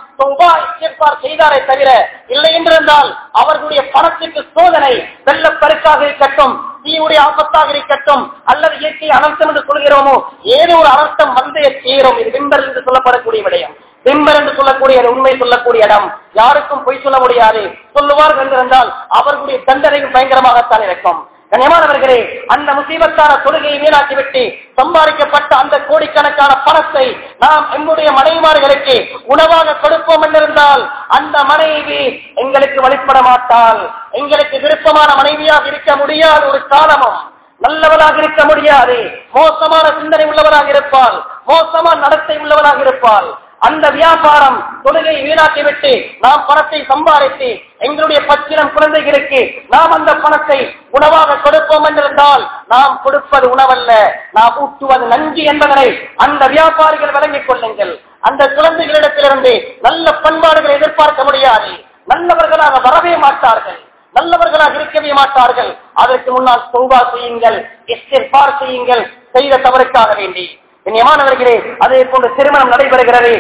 செய்தாரை தவிர இல்லை என்றிருந்தால் அவர்களுடைய பணத்துக்கு சோதனை, வெள்ளப்பெருக்காக இருக்கட்டும், தீவுடைய ஆபத்தாக இருக்கட்டும், அல்லது இயற்கை அனர்த்தம் என்று சொல்கிறோமோ ஏதோ ஒரு அனர்த்தம் வந்தே தீரும். இது விம்பர் என்று சொல்லப்படக்கூடிய விடயம். விம்பர் என்று சொல்லக்கூடிய உண்மை சொல்லக்கூடிய இடம். யாருக்கும் பொய் சொல்ல முடியாது. சொல்லுவார்கள் என்றிருந்தால் அவர்களுடைய தண்டனையும் பயங்கரமாகத்தான் இருக்கும். கண்ணியமானவர்களே, அந்த முசீபத்தான தொழுகையை வீணாக்கிவிட்டு சம்பாதிக்கப்பட்ட அந்த கோடிக்கணக்கான பணத்தை நாம் எங்களுடைய மனைவிமார்களுக்கு உணவாக கொடுப்போம் என்றிருந்தால் அந்த மனைவி எங்களுக்கு வழிபட மாட்டாள். எங்களுக்கு விருப்பமான மனைவியாக இருக்க முடியாத ஒரு காலமும் நல்லவளாக இருக்க முடியாது. மோசமான சிந்தனை உள்ளவராக இருப்பாள், மோசமான நடத்தை உள்ளவராக இருப்பாள். அந்த வியாபாரம் தொழுகை வீணாக்கிவிட்டு நாம் பணத்தை சம்பாதித்து எங்களுடைய பச்சிலம் குழந்தைகளுக்கு நாம் அந்த பணத்தை உணவாக கொடுப்போம் என்றிருந்தால் நாம் கொடுப்பது உணவல்ல, நாம் ஊட்டுவது நஞ்சு என்பதனை அந்த வியாபாரிகள் விளங்கிக் கொள்ளுங்கள். அந்த குழந்தைகளிடத்திலிருந்து நல்ல பண்பாடுகளை எதிர்பார்க்க முடியாது. நல்லவர்களாக வரவே மாட்டார்கள், நல்லவர்களாக இருக்கவே மாட்டார்கள். அதற்கு முன்னால் தௌபா செய்யுங்கள், இஸ்திக்பார் செய்யுங்கள் செய்த தவறுக்காக வேண்டி. கண்ணியமானவர்களே, அதே போன்று திருமணம் நடைபெறுகிறது.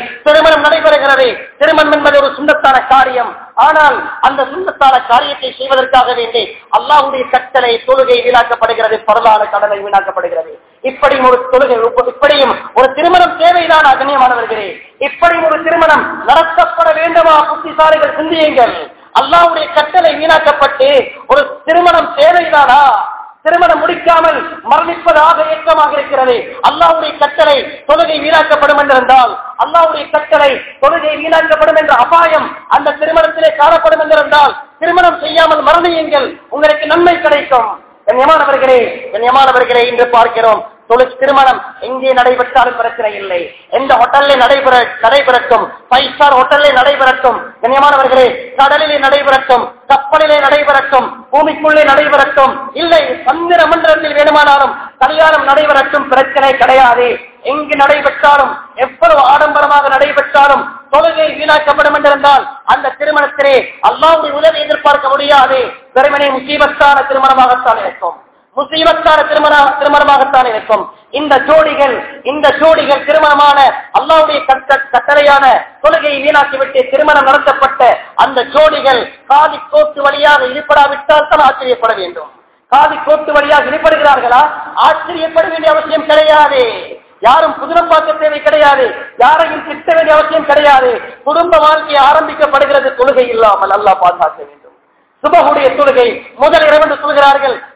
திருமணம் என்பது ஒரு சுண்ணத்தான காரியம். ஆனால் அந்த சுண்ணத்தான காரியத்தை செய்வதற்காக வேண்டி அல்லாஹ்வுடைய கட்டளை தொழுகை வீணாக்கப்படுகிறது, பரலான கடனை வீணாக்கப்படுகிறது. இப்படியும் ஒரு தொழுகை, இப்படியும் ஒரு திருமணம் தேவைதானா? கண்ணியமானவர்களே, இப்படியும் ஒரு திருமணம் நடத்தப்பட வேண்டுமா? புத்திசாலிகள் சிந்தியுங்கள். அல்லாஹ்வுடைய கட்டளை வீணாக்கப்பட்டு ஒரு திருமணம் தேவைதானா? திருமணம் முடிக்காமல் மரணிப்பதாக ஏற்றமாக இருக்கிறது. அல்லாஹ்வுடைய கட்டளை தொழுகை வீணாக்கப்படும் என்றிருந்தால், அல்லாஹ்வுடைய கட்டளை தொழுகை வீணாக்கப்படும் என்ற அபாயம் அந்த திருமணத்திலே காணப்படும் என்றிருந்தால் திருமணம் செய்யாமல் மரணியுங்கள், உங்களுக்கு நன்மை கிடைக்கும். கண்ணியமானவர்களே, இன்று பார்க்கிறோம் திருமணம் எங்கே நடைபெற்றாலும் பிரச்சனை இல்லை. எந்த ஹோட்டலில் நடைபெறட்டும், 5 ஸ்டார் ஹோட்டலில் நடைபெறட்டும், கண்ணியமானவர்களே, கடலிலே நடைபெறட்டும், கப்பலிலே நடைபெறட்டும், பூமிக்குள்ளே நடைபெறட்டும், இல்லை சந்திர மண்டலத்தில் வேணுமானாலும் கல்யாணம் நடைபெறட்டும், பிரச்சனை கிடையாது. எங்கு நடைபெற்றாலும் எவ்வளவு ஆடம்பரமாக நடைபெற்றாலும் தொழுகை வீணாக்கப்படும் என்றிருந்தால் அந்த திருமணத்திலே அல்லாஹ்வுடைய உதவி எதிர்பார்க்க முடியாது. வெறுமனே முசீபத்தான திருமணமாகத்தான் இருக்கும், முசீபத்தான திருமணமாகத்தான் இருக்கும். இந்த ஜோடிகள் திருமணமான அல்லாஹ்வுடைய கட்டளையான தொழுகையை வீணாக்கிவிட்டு திருமணம் நடத்தப்பட்ட அந்த ஜோடிகள் காதி கோட்டு வழியாக ஈடுபடாவிட்டால் தான் ஆச்சரியப்பட வேண்டும். காதி கோட்டு வழியாக ஈடுபடுகிறார்களா? ஆச்சரியப்பட வேண்டிய அவசியம் கிடையாது. யாரும் புதினம் பார்க்க தேவை கிடையாது, யாரையும் திட்ட வேண்டிய அவசியம் கிடையாது. குடும்ப வாழ்க்கை ஆரம்பிக்கப்படுகிறது தொழுகை இல்லாமல். அல்லாஹ் பாதுகாக்க வேண்டும். சுபஹுடைய தொழுகை முதல் இரவு என்று சொல்கிறார்கள்,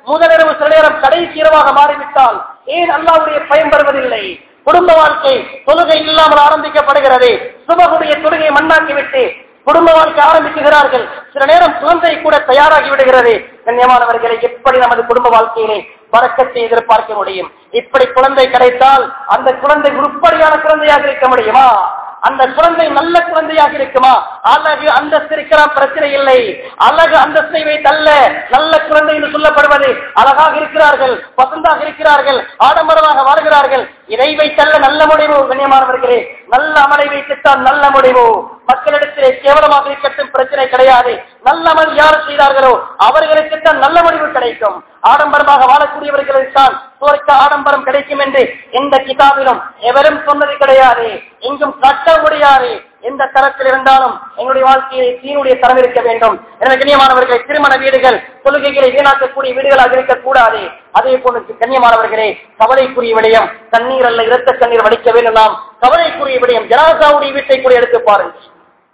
முதலிரவு சில நேரம் கடைசி இரவாக மாறிவிட்டால் ஏன் அல்லாஹ்வுடைய பயம் வருவதில்லை? குடும்ப வாழ்க்கை தொழுகை இல்லாமல் ஆரம்பிக்கப்படுகிறது. சுபகுடைய தொழுகையை மண்ணாக்கிவிட்டு குடும்ப வாழ்க்கை ஆரம்பிக்கிறார்கள். சில நேரம் குழந்தை கூட தயாராகி விடுகிறது. கண்ணியமானவர்களை, எப்படி நமது குடும்ப வாழ்க்கையிலே பரக்கத்தை எதிர்பார்க்க முடியும்? இப்படி குழந்தை கிடைத்தால் அந்த குழந்தை உருப்படியான குழந்தையாக இருக்க முடியுமா? அந்த குழந்தை நல்ல குழந்தையாக இருக்குமா? அழகு அந்தஸ்து இருக்கலாம், பிரச்சனை இல்லை. அழகு அந்தஸ்தை வைத்தல்ல நல்ல குழந்தை என்று சொல்லப்படுவது. அழகாக இருக்கிறார்கள், வசந்தாக இருக்கிறார்கள், ஆடம்பரமாக வாழ்கிறார்கள், இதை வைத்தல்ல நல்ல முடிவு. கண்ணியமானவர்களே, நல்ல அமலை வைத்துத்தான் நல்ல முடிவு. மக்களிடத்திலே கேவலமாக இருக்கட்டும், பிரச்சனை கிடையாது. நல்ல அமல் யார் செய்தார்களோ அவர்களுக்குத்தான் நல்ல முடிவு கிடைக்கும். ஆடம்பரமாக வாழக்கூடியவர்களுக்குத்தான் சுவர்க்க ஆடம்பரம் கிடைக்கும் என்று எந்த கிதாபிலும் எவரும் சொன்னது கிடையாது, எங்கும் கட்ட முடியாது. எந்த தரத்தில் இருந்தாலும் எங்களுடைய வாழ்க்கையை தீனுடைய தரம் இருக்க வேண்டும். எனவே கண்ணியமானவர்களை, திருமண வீடுகள் தொழுகைகளை வீணாக்கக்கூடிய வீடுகளாக இருக்கக்கூடாது. அதே போன்று கண்ணியமானவர்களே, கவலைக்குரிய விடயம் கண்ணீர் அல்ல, இரத்த கண்ணீர் வடிக்க வேண்டும். நாம் கவலைக்குரிய விடயம் ஜனாசாவுடைய வீட்டை கூட எடுத்து பாருங்கள்.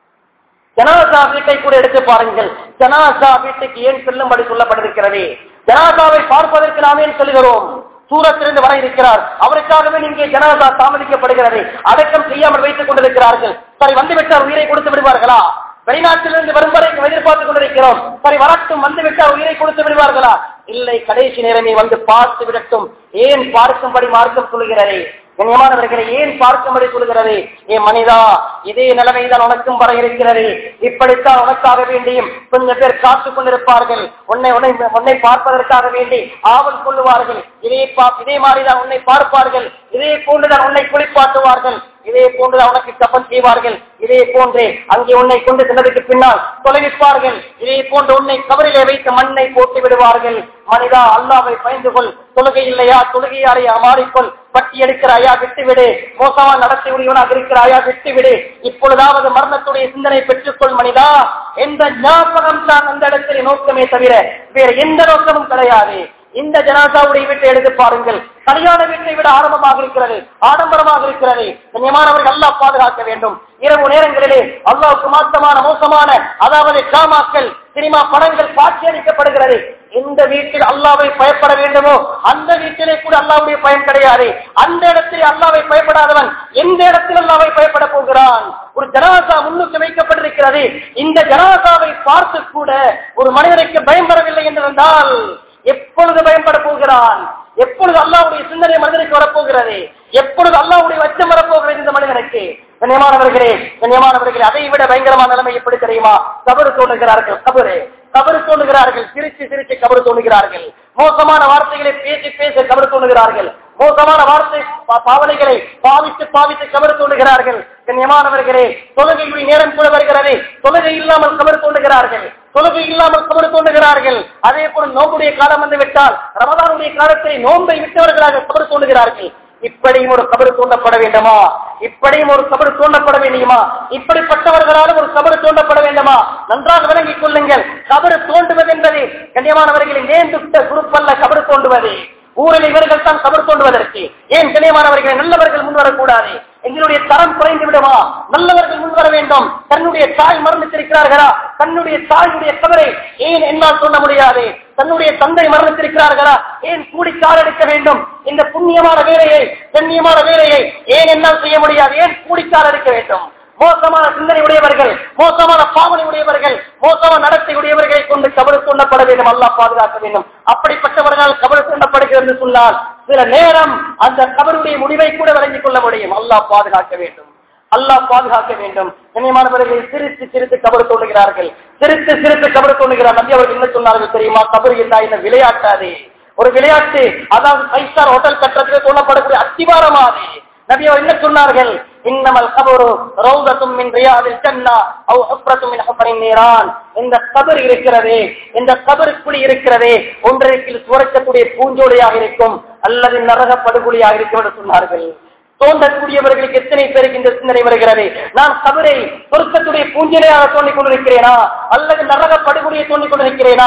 ஜனாசா வீட்டை கூட எடுத்து பாருங்கள். ஜனாசா வீட்டுக்கு ஏன் செல்லும்படி சொல்லப்பட்டிருக்கிறது? ஜனாசாவை பார்ப்பதற்கு நாம் ஏன் செல்கிறோம்? தூரத்திலிருந்து வர இருக்கிறார், அவருக்காகவே இங்கே ஜனாசா தாமதிக்கப்படுகிறது. அடக்கம் செய்யாமல் வைத்துக் கொண்டிருக்கிறார்கள். சரி, வந்துவிட்டார், உயிரை கொடுத்து விடுவார்களா? வெளிநாட்டிலிருந்து வரும் வரை எதிர்பார்த்துக் கொண்டிருக்கிறோம். சரி, வரட்டும், வந்துவிட்டார், உயிரை கொடுத்து விடுவார்களா? இல்லை, கடைசி நேரமே வந்து பார்த்து விடட்டும். ஏன் பார்க்கும்படி மார்க்கம் சொல்கிறது? கண்ணியமானவர்களை, ஏன் பார்க்கும்படி சொல்கிறது? ஏன் மனிதா, இதே நிலைமைதான் உனக்கும் வர இருக்கிறது. இப்படித்தான் உனக்காக வேண்டியும் கொஞ்சம் பேர் காத்துக் கொண்டிருப்பார்கள். உன்னை பார்ப்பதற்காக வேண்டி ஆவல் கொள்ளுவார்கள். இதே மாதிரிதான் உன்னை பார்ப்பார்கள். இதே போன்றுதான் உன்னை குளிப்பாட்டுவார்கள். இதே போன்றுதான் உனக்கு கப்பல் செய்வார்கள். இதே போன்றே அங்கே உன்னை கொண்டு சென்றதுக்கு பின்னால் தொலைவிப்பார்கள். இதே போன்று உன்னை கபரிலே வைத்து மண்ணை போட்டு விடுவார்கள். மனிதா, அல்லாஹ்வை பயந்து கொள். தொழுகை இல்லையா? தொழுகையாரையா மாறிக்கொள். பட்டி எடுக்கிறாயா? விட்டுவிடு. மோசமான நடத்தி உரியவனாக இருக்கிறாயா? விட்டுவிடு. இப்பொழுதாவது மரணத்துடைய சிந்தனை பெற்றுக்கொள் மனிதா. என்ற ஞாபகம் தான் அந்த இடத்திலே நோக்கமே தவிர வேற எந்த நோக்கமும் கிடையாது. இந்த ஜனாசாவுடைய வீட்டை எடுத்து பாருங்கள். கல்யாண வீட்டை விட ஆரம்பமாக இருக்கிறது, ஆடம்பரமாக இருக்கிறது. கண்ணியமானவர்கள், அல்லாஹ் பாதுகாக்க வேண்டும். இரவு நேரங்களிலே அல்லாஹ்வுக்கு மாற்றமான மோசமான, அதாவது டிராமாக்கள், சினிமா படங்கள் காட்சியளிக்கப்படுகிறது. எந்த வீட்டில் அல்லாஹ்வை பயப்பட வேண்டுமோ அந்த வீட்டிலே கூட அல்லாஹ்வுடைய பயம் கிடையாது. அந்த இடத்தில் அல்லாஹ்வை பயப்படாதவன் எந்த இடத்தில் அல்லாஹ்வை பயப்பட போகிறான்? ஒரு ஜனாசா முன்னுக்கு வைக்கப்பட்டிருக்கிறது. இந்த ஜனாசாவை பார்த்து கூட ஒரு மனிதனுக்கு பயம் வரவில்லை என்றிருந்தால் எப்பொழுது பயன்பட போகிறான்? எப்பொழுது அல்லாஹ்வுடைய சிந்தனை மனிதனுக்கு வரப்போகிறது? எப்பொழுது அல்லாஹ்வுடைய வச்சம் வரப்போகிறது இந்த மனிதனுக்கு? கண்ணியமானவர்களே, அதை விட பயங்கரமான நிலைமை எப்படி தெரியுமா? கபரு தோணுகிறார்கள். கபரு தோணுகிறார்கள். சிரிச்சு கபரு தோணுகிறார்கள். மோசமான வார்த்தைகளை பேச கபரு தோணுகிறார்கள். மோசமான வார்த்தை பாவனைகளை பாவித்து கபரு தோணுகிறார்கள். கண்ணியமானவர்களே, தொழுகையுடைய நேரம் கூட வருகிறது, தொழுகை இல்லாமல் கபரு தோணுகிறார்கள். அதே போல நோம்புடைய காலம் வந்து விட்டால் ரமதானுடைய காலத்தை நோன்பை விட்டவர்களாக கபரு தோணுகிறார்கள். இப்படியும் ஒரு கபரு தோண்டப்பட வேண்டுமா? இப்படியும் ஒரு கபரு தோண்டப்பட வேண்டுமா? இப்படிப்பட்டவர்களாலும் ஒரு கபரு தோண்டப்பட வேண்டுமா? நன்றாக விளங்கிக் கொள்ளுங்கள். கபரு தோண்டுவது என்பது கண்ணியமானவர்களின் நேர்ந்துட்ட குரூப் அல்ல. கபரு தோண்டுவது ஊரில் இவர்கள் தான் கபரு தோண்டுவதற்கு. ஏன் கண்ணியமானவர்களை, நல்லவர்கள் முன்வரக்கூடாது? எங்களுடைய தரம் குறைந்து விடுமா? நல்லவர்கள் முன்வர வேண்டும். தன்னுடைய தாய் மரணித்திருக்கிறார்களா? தன்னுடைய தாயுடைய கபரை ஏன் என்னால் தோண்ட முடியாது? தன்னுடைய தந்தை மரணித்திருக்கிறார்களா? ஏன் கூடி காலெடுக்க வேண்டும்? இந்த புண்ணியமான வேலையை, கண்ணியமான வேலையை ஏன் என்னால் செய்ய முடியாது? ஏன் கூடி காலெடுக்க வேண்டும்? மோசமான சிந்தனை உடையவர்கள், மோசமான பாவனை உடையவர்கள், மோசமான நடத்தை உடையவர்களை கொண்டு கபரு தோண்டப்பட வேண்டும். அல்லாஹ் பாதுகாக்க வேண்டும். அப்படிப்பட்டவர்கள் கபரு தோண்டப்படுகிறது என்று சொன்னால் சில நேரம் அந்த கபருடைய முடிவை கூட விளங்கிக் கொள்ள முடியும். அல்லாஹ் பாதுகாக்க வேண்டும். அல்லாஹ் பாதுகாக்க வேண்டும். கண்ணியமானவர்கள், சிரித்து கபரு தோண்டுகிறார்கள். சிரித்து கபரு தோண்டுகிறார். நபி அவர்கள் என்ன சொன்னார்கள் தெரியுமா? கபரு என்ன இந்த விளையாட்டாது, ஒரு விளையாட்டு. அதாவது 5 ஸ்டார் ஹோட்டல் கட்டத்தில் தோண்டப்படக்கூடிய அத்திவாரமாது. நபி அவர் என்ன சொன்னார்கள்? இன்னமல் கபரு ரௌதத்தும் மின் ரியாதில் ஜன்னா அவ் ஹுஃப்ரத்தும் மின் ஹுஃபரின் நீரான். இந்த கபர் இருக்கிறதே, இந்த கபர் குழி இருக்கிறதே, ஒன்றைக்கு சுவர்க்கத்துடைய பூஞ்சோலையாக இருக்கும் அல்லது நரக படுகொலியாக இருக்கும் என்று சொன்னார்கள். தோண்டக்கூடியவர்களுக்கு எத்தனை பேருக்கு இந்த சிந்தனை வருகிறது? நான் கபரை சொர்க்கத்துடைய பூஞ்சலையாக தோண்டிக் கொண்டிருக்கிறேனா அல்லது நரக படுகொலியை தோண்டிக் கொண்டிருக்கிறேனா?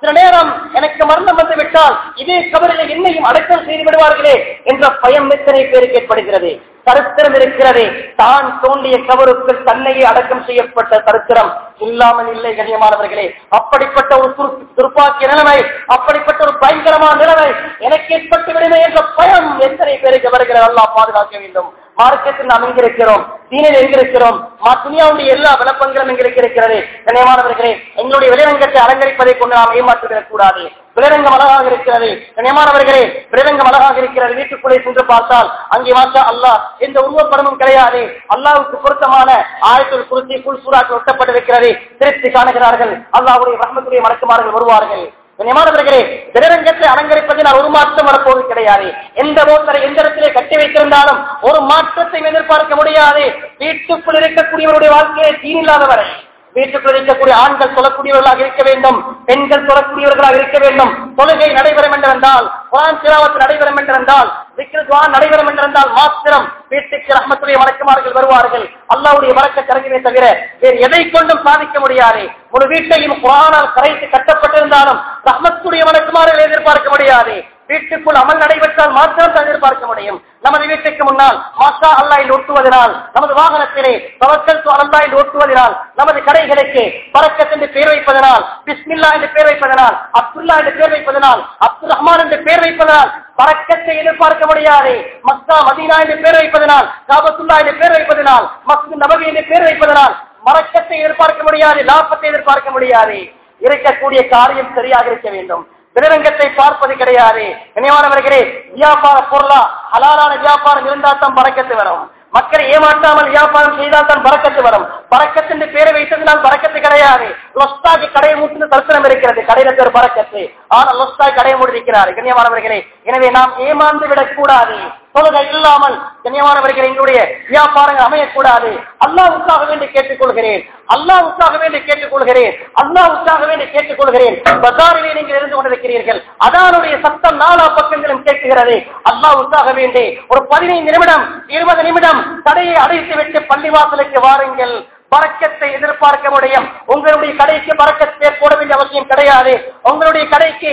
சில நேரம் எனக்கு மரணம் வந்து விட்டால் இதே கபரில் என்னையும் அடக்கம் செய்து விடுவார்களே என்ற பயம் எத்தனை பேருக்கு ஏற்படுகிறது. சரித்திரம் இருக்கிறது, தான் தோண்டிய கபருக்குள் தன்னையே அடக்கம் செய்யப்பட்ட சரித்திரம் இல்லாமல் இல்லை கண்ணியமானவர்களே. அப்படிப்பட்ட ஒரு துர்ப்பாக்கிய நிலைமை, அப்படிப்பட்ட ஒரு பயங்கரமான நிலைமை எனக்கு ஏற்பட்டு விடுமே என்ற பயம் எத்தனை பேருக்கு வருகிறது. அல்லாஹ் பாதுகாக்க வேண்டும். மார்க்கத்தில் நாம் எங்கிருக்கிறோம், தீனில் எங்கிருக்கிறோம், துனியாவுடைய எல்லா விளப்பங்களும் எங்களுக்கு இருக்கிறது. கண்ணியமானவர்களே, எங்களுடைய விளைரங்கத்தை அலங்கரிப்பதை கொண்டு நாம் ஏமாற்றிவிடக் கூடாது. விளைரங்கம் அழகாக இருக்கிறது கண்ணியமானவர்களே, விளைரங்கம் அழகாக இருக்கிறது. வீட்டுக்குள்ளே சென்று பார்த்தால் அங்கே மாஷா அல்லாஹ் எந்த உருவப்படமும் கிடையாது. அல்லாஹ்வுக்கு பொருத்தமான ஆயத்துல் குர்சி குல் சூராக்கள் ஒட்டப்பட்டிருக்கிறது. திருப்தி காணுகிறார்கள். அல்லாஹ்வுடைய ரஹ்மத்துடைய மலக்குமார்கள் வருவார்கள். கண்ணியமானவர்களே, விளைரங்கத்தை அலங்கரிப்பதில் ஒரு மாற்றம் வரப்போவது கிடையாது. எந்த போத்தரை எந்த இடத்திலே கட்டி வைத்திருந்தாலும் ஒரு மாற்றத்தை எதிர்பார்க்க முடியாது. வீட்டுக்குள் இருக்கக்கூடியவருடைய வாழ்க்கையை தீனில்லாதவரை, வீட்டுக்குள் இருக்கக்கூடிய ஆண்கள் சொல்லக்கூடியவர்களாக இருக்க வேண்டும், பெண்கள் சொல்லக்கூடியவர்களாக இருக்க வேண்டும். தொழுகை நடைபெறும் என்றிருந்தால், குர்ஆன் திலாவத் நடைபெறும் என்றிருந்தால், திக்ர் துஆ நடைபெறும் என்றிருந்தால் மாத்திரம் வீட்டுக்கு ரஹ்மத்துடைய மலக்குமார்கள் வருவார்கள். அல்லாஹ்வுடைய பரக்கத் தரவே தவிர வேறு எதை கொண்டும் சாதிக்க முடியாது. ஒரு வீட்டையும் குர்ஆனால் கரைத்து கட்டப்பட்டிருந்தாலும் ரஹ்மத்துடைய மலக்குமார்கள் எதிர்பார்க்க முடியாது. வீட்டுக்குள் அமல் நடைபெற்றால் மாத்திரம் தான் எதிர்பார்க்க முடியும். நமது வீட்டுக்கு முன்னால் மாஷா அல்லாஹ் என்று ஒட்டுவதனால், நமது வாகனத்திலே தவக்கல் து அல்லாஹ் என்று ஒட்டுவதனால், நமது கடைகளுக்கு பரக்கத் என்று பெயர் வைப்பதனால், பிஸ்மில்லா என்று பெயர் வைப்பதனால், அப்துல்லா என்று பெயர் வைப்பதனால், அப்துல் ரஹ்மான் என்று பெயர் வைப்பதனால் பரக்கத்தை எதிர்பார்க்க முடியாது. மக்கா மதீனா என்று பெயர் வைப்பதனால், காபத்துல்லா என்று பெயர் வைப்பதனால், மஸ்ஜித் நபவி என்று பெயர் வைப்பதனால் பரக்கத்தை எதிர்பார்க்க முடியாது, லாபத்தை எதிர்பார்க்க முடியாது. இருக்கக்கூடிய காரியம் சரியாக இருக்க வேண்டும். விளைரங்கத்தை பார்ப்பது கிடையாது. கண்ணியமானவர்களே, வியாபார பொருளா ஹலாலான வியாபாரம் இருந்தால் தான் பரக்கத்து வரும். மக்களை ஏமாற்றாமல் வியாபாரம் செய்தால் தான் பரக்கத்து வரும். பரக்கத்து என்று பேரை வைத்ததினால் பரக்கத்து கிடையாது. லொஸ்டாக்கு கடையை மூட்டு தரிசனம் இருக்கிறது, கடையில பேர் பரக்கத்து. ஆனால் லொஸ்டாக் கடையை மூடிருக்கிறார். கண்ணியமானவர்களே, எனவே நாம் ஏமாந்து விடக்கூடாது. தொழுகை இல்லாமல் கண்ணியமானவர்கள் எங்களுடைய வியாபாரங்கள் அமையக்கூடாது. அல்லாஹ்வுக்காக வேண்டி கேட்டுக்கொள்கிறேன், அல்லாஹ்வுக்காக வேண்டி கேட்டுக்கொள்கிறேன், அல்லாஹ்வுக்காக வேண்டி கேட்டுக்கொள்கிறேன். பஜாரிலே நீங்கள் இருந்து கொண்டிருக்கிறீர்கள், அதானுடைய சத்தம் நாலா பக்கங்களும் கேட்கிறது. அல்லாஹ்வுக்காக வேண்டி ஒரு 15 நிமிடம் 20 நிமிடம் கடையை அடைத்து விட்டு பள்ளிவாசலுக்கு வாருங்கள். பரக்கத்தை எதிர்பார்க்க முடியும். உங்களுடைய கடைக்கு பரக்கத் பேர் போட வேண்டிய அவசியம் கிடையாது. உங்களுடைய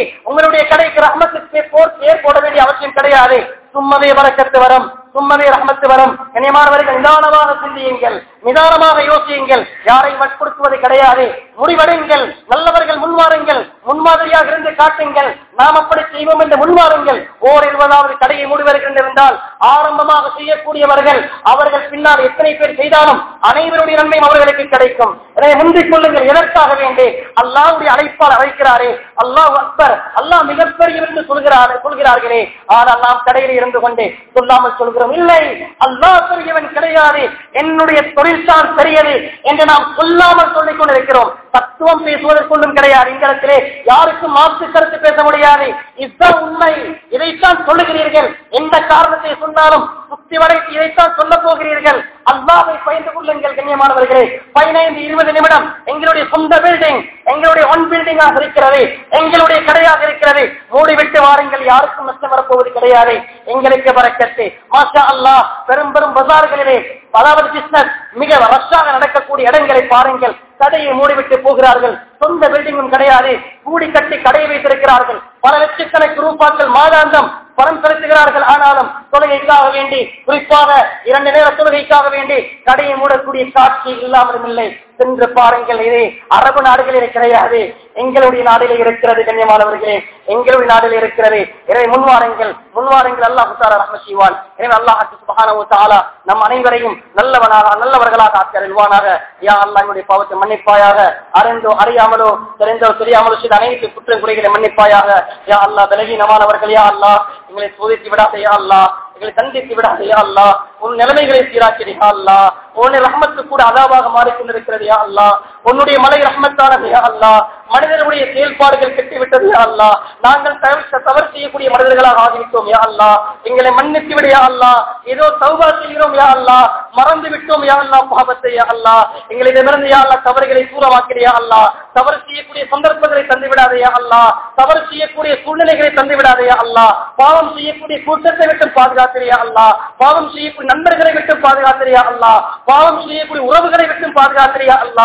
கடைக்கு ரஹ்மத்துக்கு பேர் போட வேண்டிய அவசியம் கிடையாது. சும்மவே பரக்கத்து வரும், சும்மவே ரஹ்மத்து வரும். கண்ணியமானவர்கள், நிதானமாக சிந்தியுங்கள், நிதானமாக யோசியுங்கள். யாரை வற்புறுத்துவது கிடையாது. முடிவெடுங்கள். நல்லவர்கள் முன்வாருங்கள், முன்மாதிரியாக இருந்து காட்டுங்கள். நாம் அப்படி செய்வோம் என்று முன்வாருங்கள். ஓர் 20வது கடையை மூடுவர்கள் இருந்தால் ஆரம்பமாக செய்யக்கூடியவர்கள், அவர்கள் பின்னால் எத்தனை பேர் செய்தாலும் அனைவருடைய நன்மையும் அவர்களுக்கு கிடைக்கும். எனவே முந்திக் கொள்ளுங்கள். எதற்காக வேண்டி அல்லாஹ்வுடைய அழைப்பால் அழைக்கிறாரே, அல்லாஹ் அக்பர், அல்லாஹ் மிகப்பெரிய என்று சொல்கிறார்களே, ஆனால் நாம் கடையில் இருந்து கொண்டே சொல்லாமல் சொல்கிறோம், இல்லை அல்லாஹ் பெரியவன் கிடையாது, என்னுடைய தொழில்தான் பெரியது என்று நாம் சொல்லாமல் சொல்லிக் கொண்டிருக்கிறோம். தத்துவம் பேசுவதற்கொண்டும் கிடையாது. இங்கிலத்திலே யாருக்கும் மாற்று கருத்து பேச முடியாது. இதுதான் உண்மை. இதைத்தான் சொல்லுகிறீர்கள். எந்த காரணத்தை சொன்னாலும் சுத்தி வளைத்து இதைத்தான் சொல்ல போகிறீர்கள். அல்லாஹ்வை பயந்து கொள்ளுங்கள். கண்ணியமானவர்களே, 15-20 நிமிடம் எங்களுடைய சொந்த பில்டிங், எங்களுடைய ஒன் பில்டிங்காக இருக்கிறது, எங்களுடைய கடையாக இருக்கிறது. மூடிவிட்டு வாருங்கள். யாருக்கும் நஷ்டம் வரப்போவது கிடையாது. எங்களுக்கு பரக்கத்து. மாஷா அல்லாஹ், பெரும் பெரும் பஜார்களிலே அதாவது பிசினஸ் மிக ரஷ்ஷாக நடக்கக்கூடிய இடங்களை பாருங்கள். கடையை மூடிவிட்டு போகிறார்கள். சொந்த பில்டிங்கும் கிடையாது. கூடி கட்டி கடையை வைத்திருக்கிறார்கள். பல லட்சக்கணக்கு ரூபாய்கள் மாதாந்தம் பணம் செலுத்துகிறார்கள். ஆனாலும் தொழுகைக்காக வேண்டி, குறிப்பாக 2 நேர தொழுகைக்காக வேண்டி கடையை மூடக்கூடிய காட்சி இல்லாமலும் இல்லை. சென்று பாருங்கள். இது அரபு நாடுகளிலே கிடையாது, எங்களுடைய நாட்டிலே இருக்கிறது. கண்ணியமானவர்களே, எங்களுடைய நாட்டிலே இருக்கிறது. எனவே முன்வாருங்கள், முன்வாருங்கள். அல்லாஹ் தஆலா ரஹ்மத் செய்வான். எனவே அல்லாஹ் சுப்ஹானஹு வ தஆலா நம் அனைவரையும் நல்லவர்களாக ஆக்கி அருள்வானாக. யா அல்லாஹ், என்னுடைய பாவத்தை மன்னிப்பாயாக. அறிந்தோ அறியாமலோ, தெரிந்தோ தெரியாமலோ செய்த அனைத்து குற்றம் குறைகளை மன்னிப்பாயாக. யா அல்லாஹ், பலகீனமானவர்கள் யா அல்லாஹ் எங்களை சோதித்து விடாதே யா அல்லாஹ், எங்களை தண்டித்து விடாதே யா அல்லாஹ், உன் நிலைமைகளை சீராக்கிடு யா அல்லாஹ். உன்னுடைய ரஹ்மத்து கூட அதாவாக மாறிக்கொண்டிருக்கிறது யா அல்லாஹ். உன்னுடைய மலை ரஹ்மத்தானது யா அல்லாஹ். மனிதர்களுடைய செயல்பாடுகள் கெட்டுவிட்டது யா அல்லாஹ். நாங்கள் தவறு செய்யக்கூடிய மனிதர்களாக ஆகிவிட்டோம் யா அல்லாஹ். எங்களை மன்னித்து விடு யா அல்லாஹ். ஏதோ தௌபா செய்கிறோம் யா அல்லாஹ், மறந்து விட்டோம் யா அல்லாஹ் பாவத்தை யா அல்லாஹ். எங்களிடமிருந்து யா அல்லாஹ் தவறுகளை தூரமாக்கிடு யா அல்லாஹ். தவறு செய்யக்கூடிய சந்தர்ப்பங்களை தந்து விடாதே யா அல்லாஹ். தவறு செய்யக்கூடிய சூழ்நிலைகளை தந்து விடாதே யா அல்லாஹ். பாவம் செய்யக்கூடிய கூட்டத்தை விட்டு பாதுகாத்திரியா அல்லாஹ். பாவம் செய்யக்கூடிய நண்பர்களை விட்டு பாதுகாத்திரியா அல்லாஹ். பாவம் செய்யக்கூடிய உறவுகளை விட்டு பாதுகாத்திரியா அல்லாஹ்.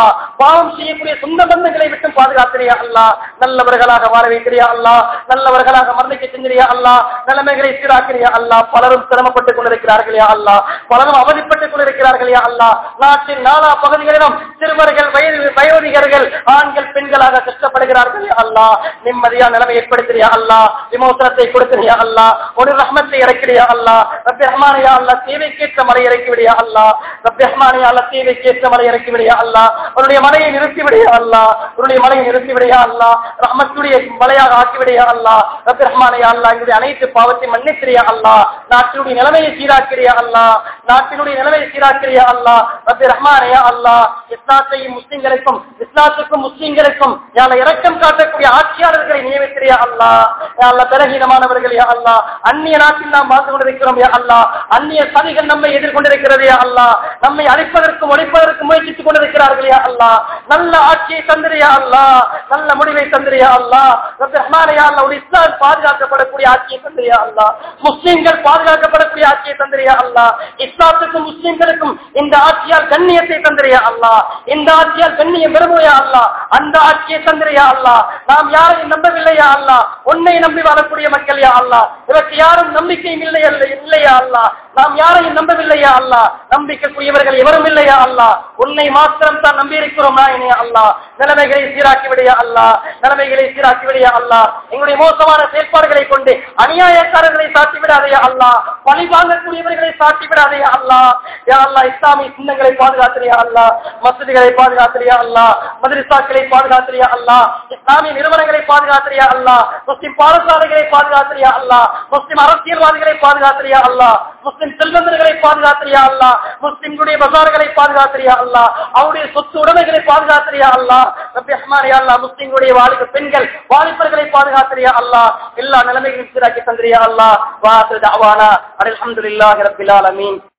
பாவம் செய்யக்கூடிய சொந்த பந்தங்களை விட்டு பாதுகாத்திரியா அல்லா, நல்லவர்களாக வாழ வைக்கிறியா அல்லா, நல்லவர்களாக மரணிக்க செஞ்சிரியா அல்லா, நிலைமைகளை சீராக்கிறியா அல்லா. பலரும் சிரமப்பட்டுக் கொண்டிருக்கிறார்கள் யா அல்லா, பலரும் அவதிப்பட்டுக் கொண்டிருக்கிறார்கள் யா அல்லா. நாட்டின் நாலா பகுதிகளிலும் சிறுவர்கள் வயோதிகர்கள் ஆண்கள் பெண்களாக கஷ்டப்படுகிறார்கள் யா அல்லா. நிம்மதியா நிலைமை ஏற்படுத்தியா அல்லா, விமோசனத்தை கொடுக்கிறியா அல்லா, ஒரு ரஹ்மத்தை இறக்கிறியா அல்லா. ரப்பி ரஹ்மான் யா அல்லா, தேவைக்கேற்ற மழை இறக்கி விடியா அல்லா. ரப்பி ரஹ்மான் யா அல்லா, தேவைக்கேற்ற மழை இறக்கி விடியா அல்லா. உன்னுடைய மழையை நிறுத்தி விடியா அல்லா, உன்னுடைய மழையை நிறுத்தி விடியா அல்லா. ரஹ்மத்துடைய மழையாக ஆக்கி விடியா அல்லா. ரப்பி ரஹ்மான் யா அல்லா, எங்களுடைய அனைத்து பாவத்தை மன்னிக்கிறியா அல்லா. நாட்டினுடைய நிலைமையை சீராக்கிறியா அல்லா, நாட்டினுடைய நிலைமையை சீராக்கிறியா அல்லா. ரப்பி ரஹ்மான் யா அல்லா, இஸ்லாத்தையும் முஸ்லிம்களுக்கும் இஸ்லாத்துக்கும் முஸ்லிம்களுக்கும் யால இரக்கம் காட்டக்கூடிய ஆட்சியாளர்களை நியமிக்கிறியா அல்லா. யா அல்லா, பலகீனமானவர்கள் யா அல்லா, அந்நிய நாட்டில் நாம் வாழ்ந்து கொண்டிருக்கிறோம் யா அல்லா. அந்நிய சதிகள் நம்மை எதிர்கொண்டிருக்கிறது யா அல்லா. நம்மை அழிப்பதற்கும் ஒழிப்பதற்கும் முயற்சித்துக் கொண்டிருக்கிறார்கள் யா அல்லா. நல்ல ஆட்சியை தந்திரியா அல்லா, நல்ல முடிவை தந்திரியா அல்லா. ரப்பி ரஹ்மான் யா அல்லா, ஒரு இஸ்லாம் பாதுகாக்கப்படக்கூடிய ஆட்சியை தந்திரியா அல்லா. முஸ்லிம்கள் பாதுகாக்கப்படக்கூடிய ஆட்சியை தந்திரியா அல்லா. இஸ்லாத்துக்கும் முஸ்லிம்களுக்கும் இந்த ஆட்சியால் கண்ணியத்தை தந்திரியா அல்லா. இந்த ஆட்சியால் கண்ணியம் பெறுவோயா அல்லா. அந்த ஆட்சியை தந்திரியா அல்லா. நாம் யாரையும் நம்பவில்லையா அல்லா, உன்னை நம்பி வாழக்கூடிய மக்கள் யா அல்லா. இதற்கு யாரும் நம்பிக்கையும் இல்லையா அல்லா. நாம் யாரையும் நம்பவில்லையா அல்லா. நம்பிக்கைக்குரியவர்கள் எவரும் இல்லையா அல்லா. உன்னை மாத்திரம் தான் நம்பி இருக்கிறோம் நாயனே அல்லா. நிலைமைகளை சீராக்கி விடையா அல்லா, நிலைமைகளை சீராக்கி விடையா அல்லா. எங்களுடைய மோசமான செயல்பாடுகளை கொண்டு அநியாயக்காரர்களை சாட்டி விடாதையா அல்லா, பழி வாங்கக்கூடியவர்களை சாட்டி விடாதையா அல்லா. யா அல்லா, இஸ்லாமிய சின்னங்களை பாதுகாத்திரியா அல்லா, மசூதிகளை பாதுகாத்திரியா அல்லா, மதரசாக்களை பாதுகாத்திரியா அல்லா, இஸ்லாமிய நிறுவனங்களை பாதுகாத்திரியா அல்லா, முஸ்லிம் பாடசாலைகளை பாதுகாத்திரியா அல்லா, முஸ்லிம் அரசியல்வாதிகளை பாதுகாத்திரியா அல்லா, முஸ்லிம் செல்வந்தர்களை பாதுகாத்திரியா அல்லா, முஸ்லிம்களுடைய பசார்களை பாதுகாத்திரியா அல்லா, அவருடைய சொத்து உடைமைகளை பாதுகாத்திரியா அல்லா. ரப்பி ரஹ்மான் யா அல்லா, முஸ்லிம்களுடைய வாலிப பெண்கள் வாலிபர்களை பாதுகாத்திரியா அல்லா. எல்லா நிலைமைகளையும் சீராக்கி தந்திரியா அல்லா. வா ஆகிரு தஅவானா அல்ஹம்துலில்லாஹி ரப்பில் ஆலமீன்.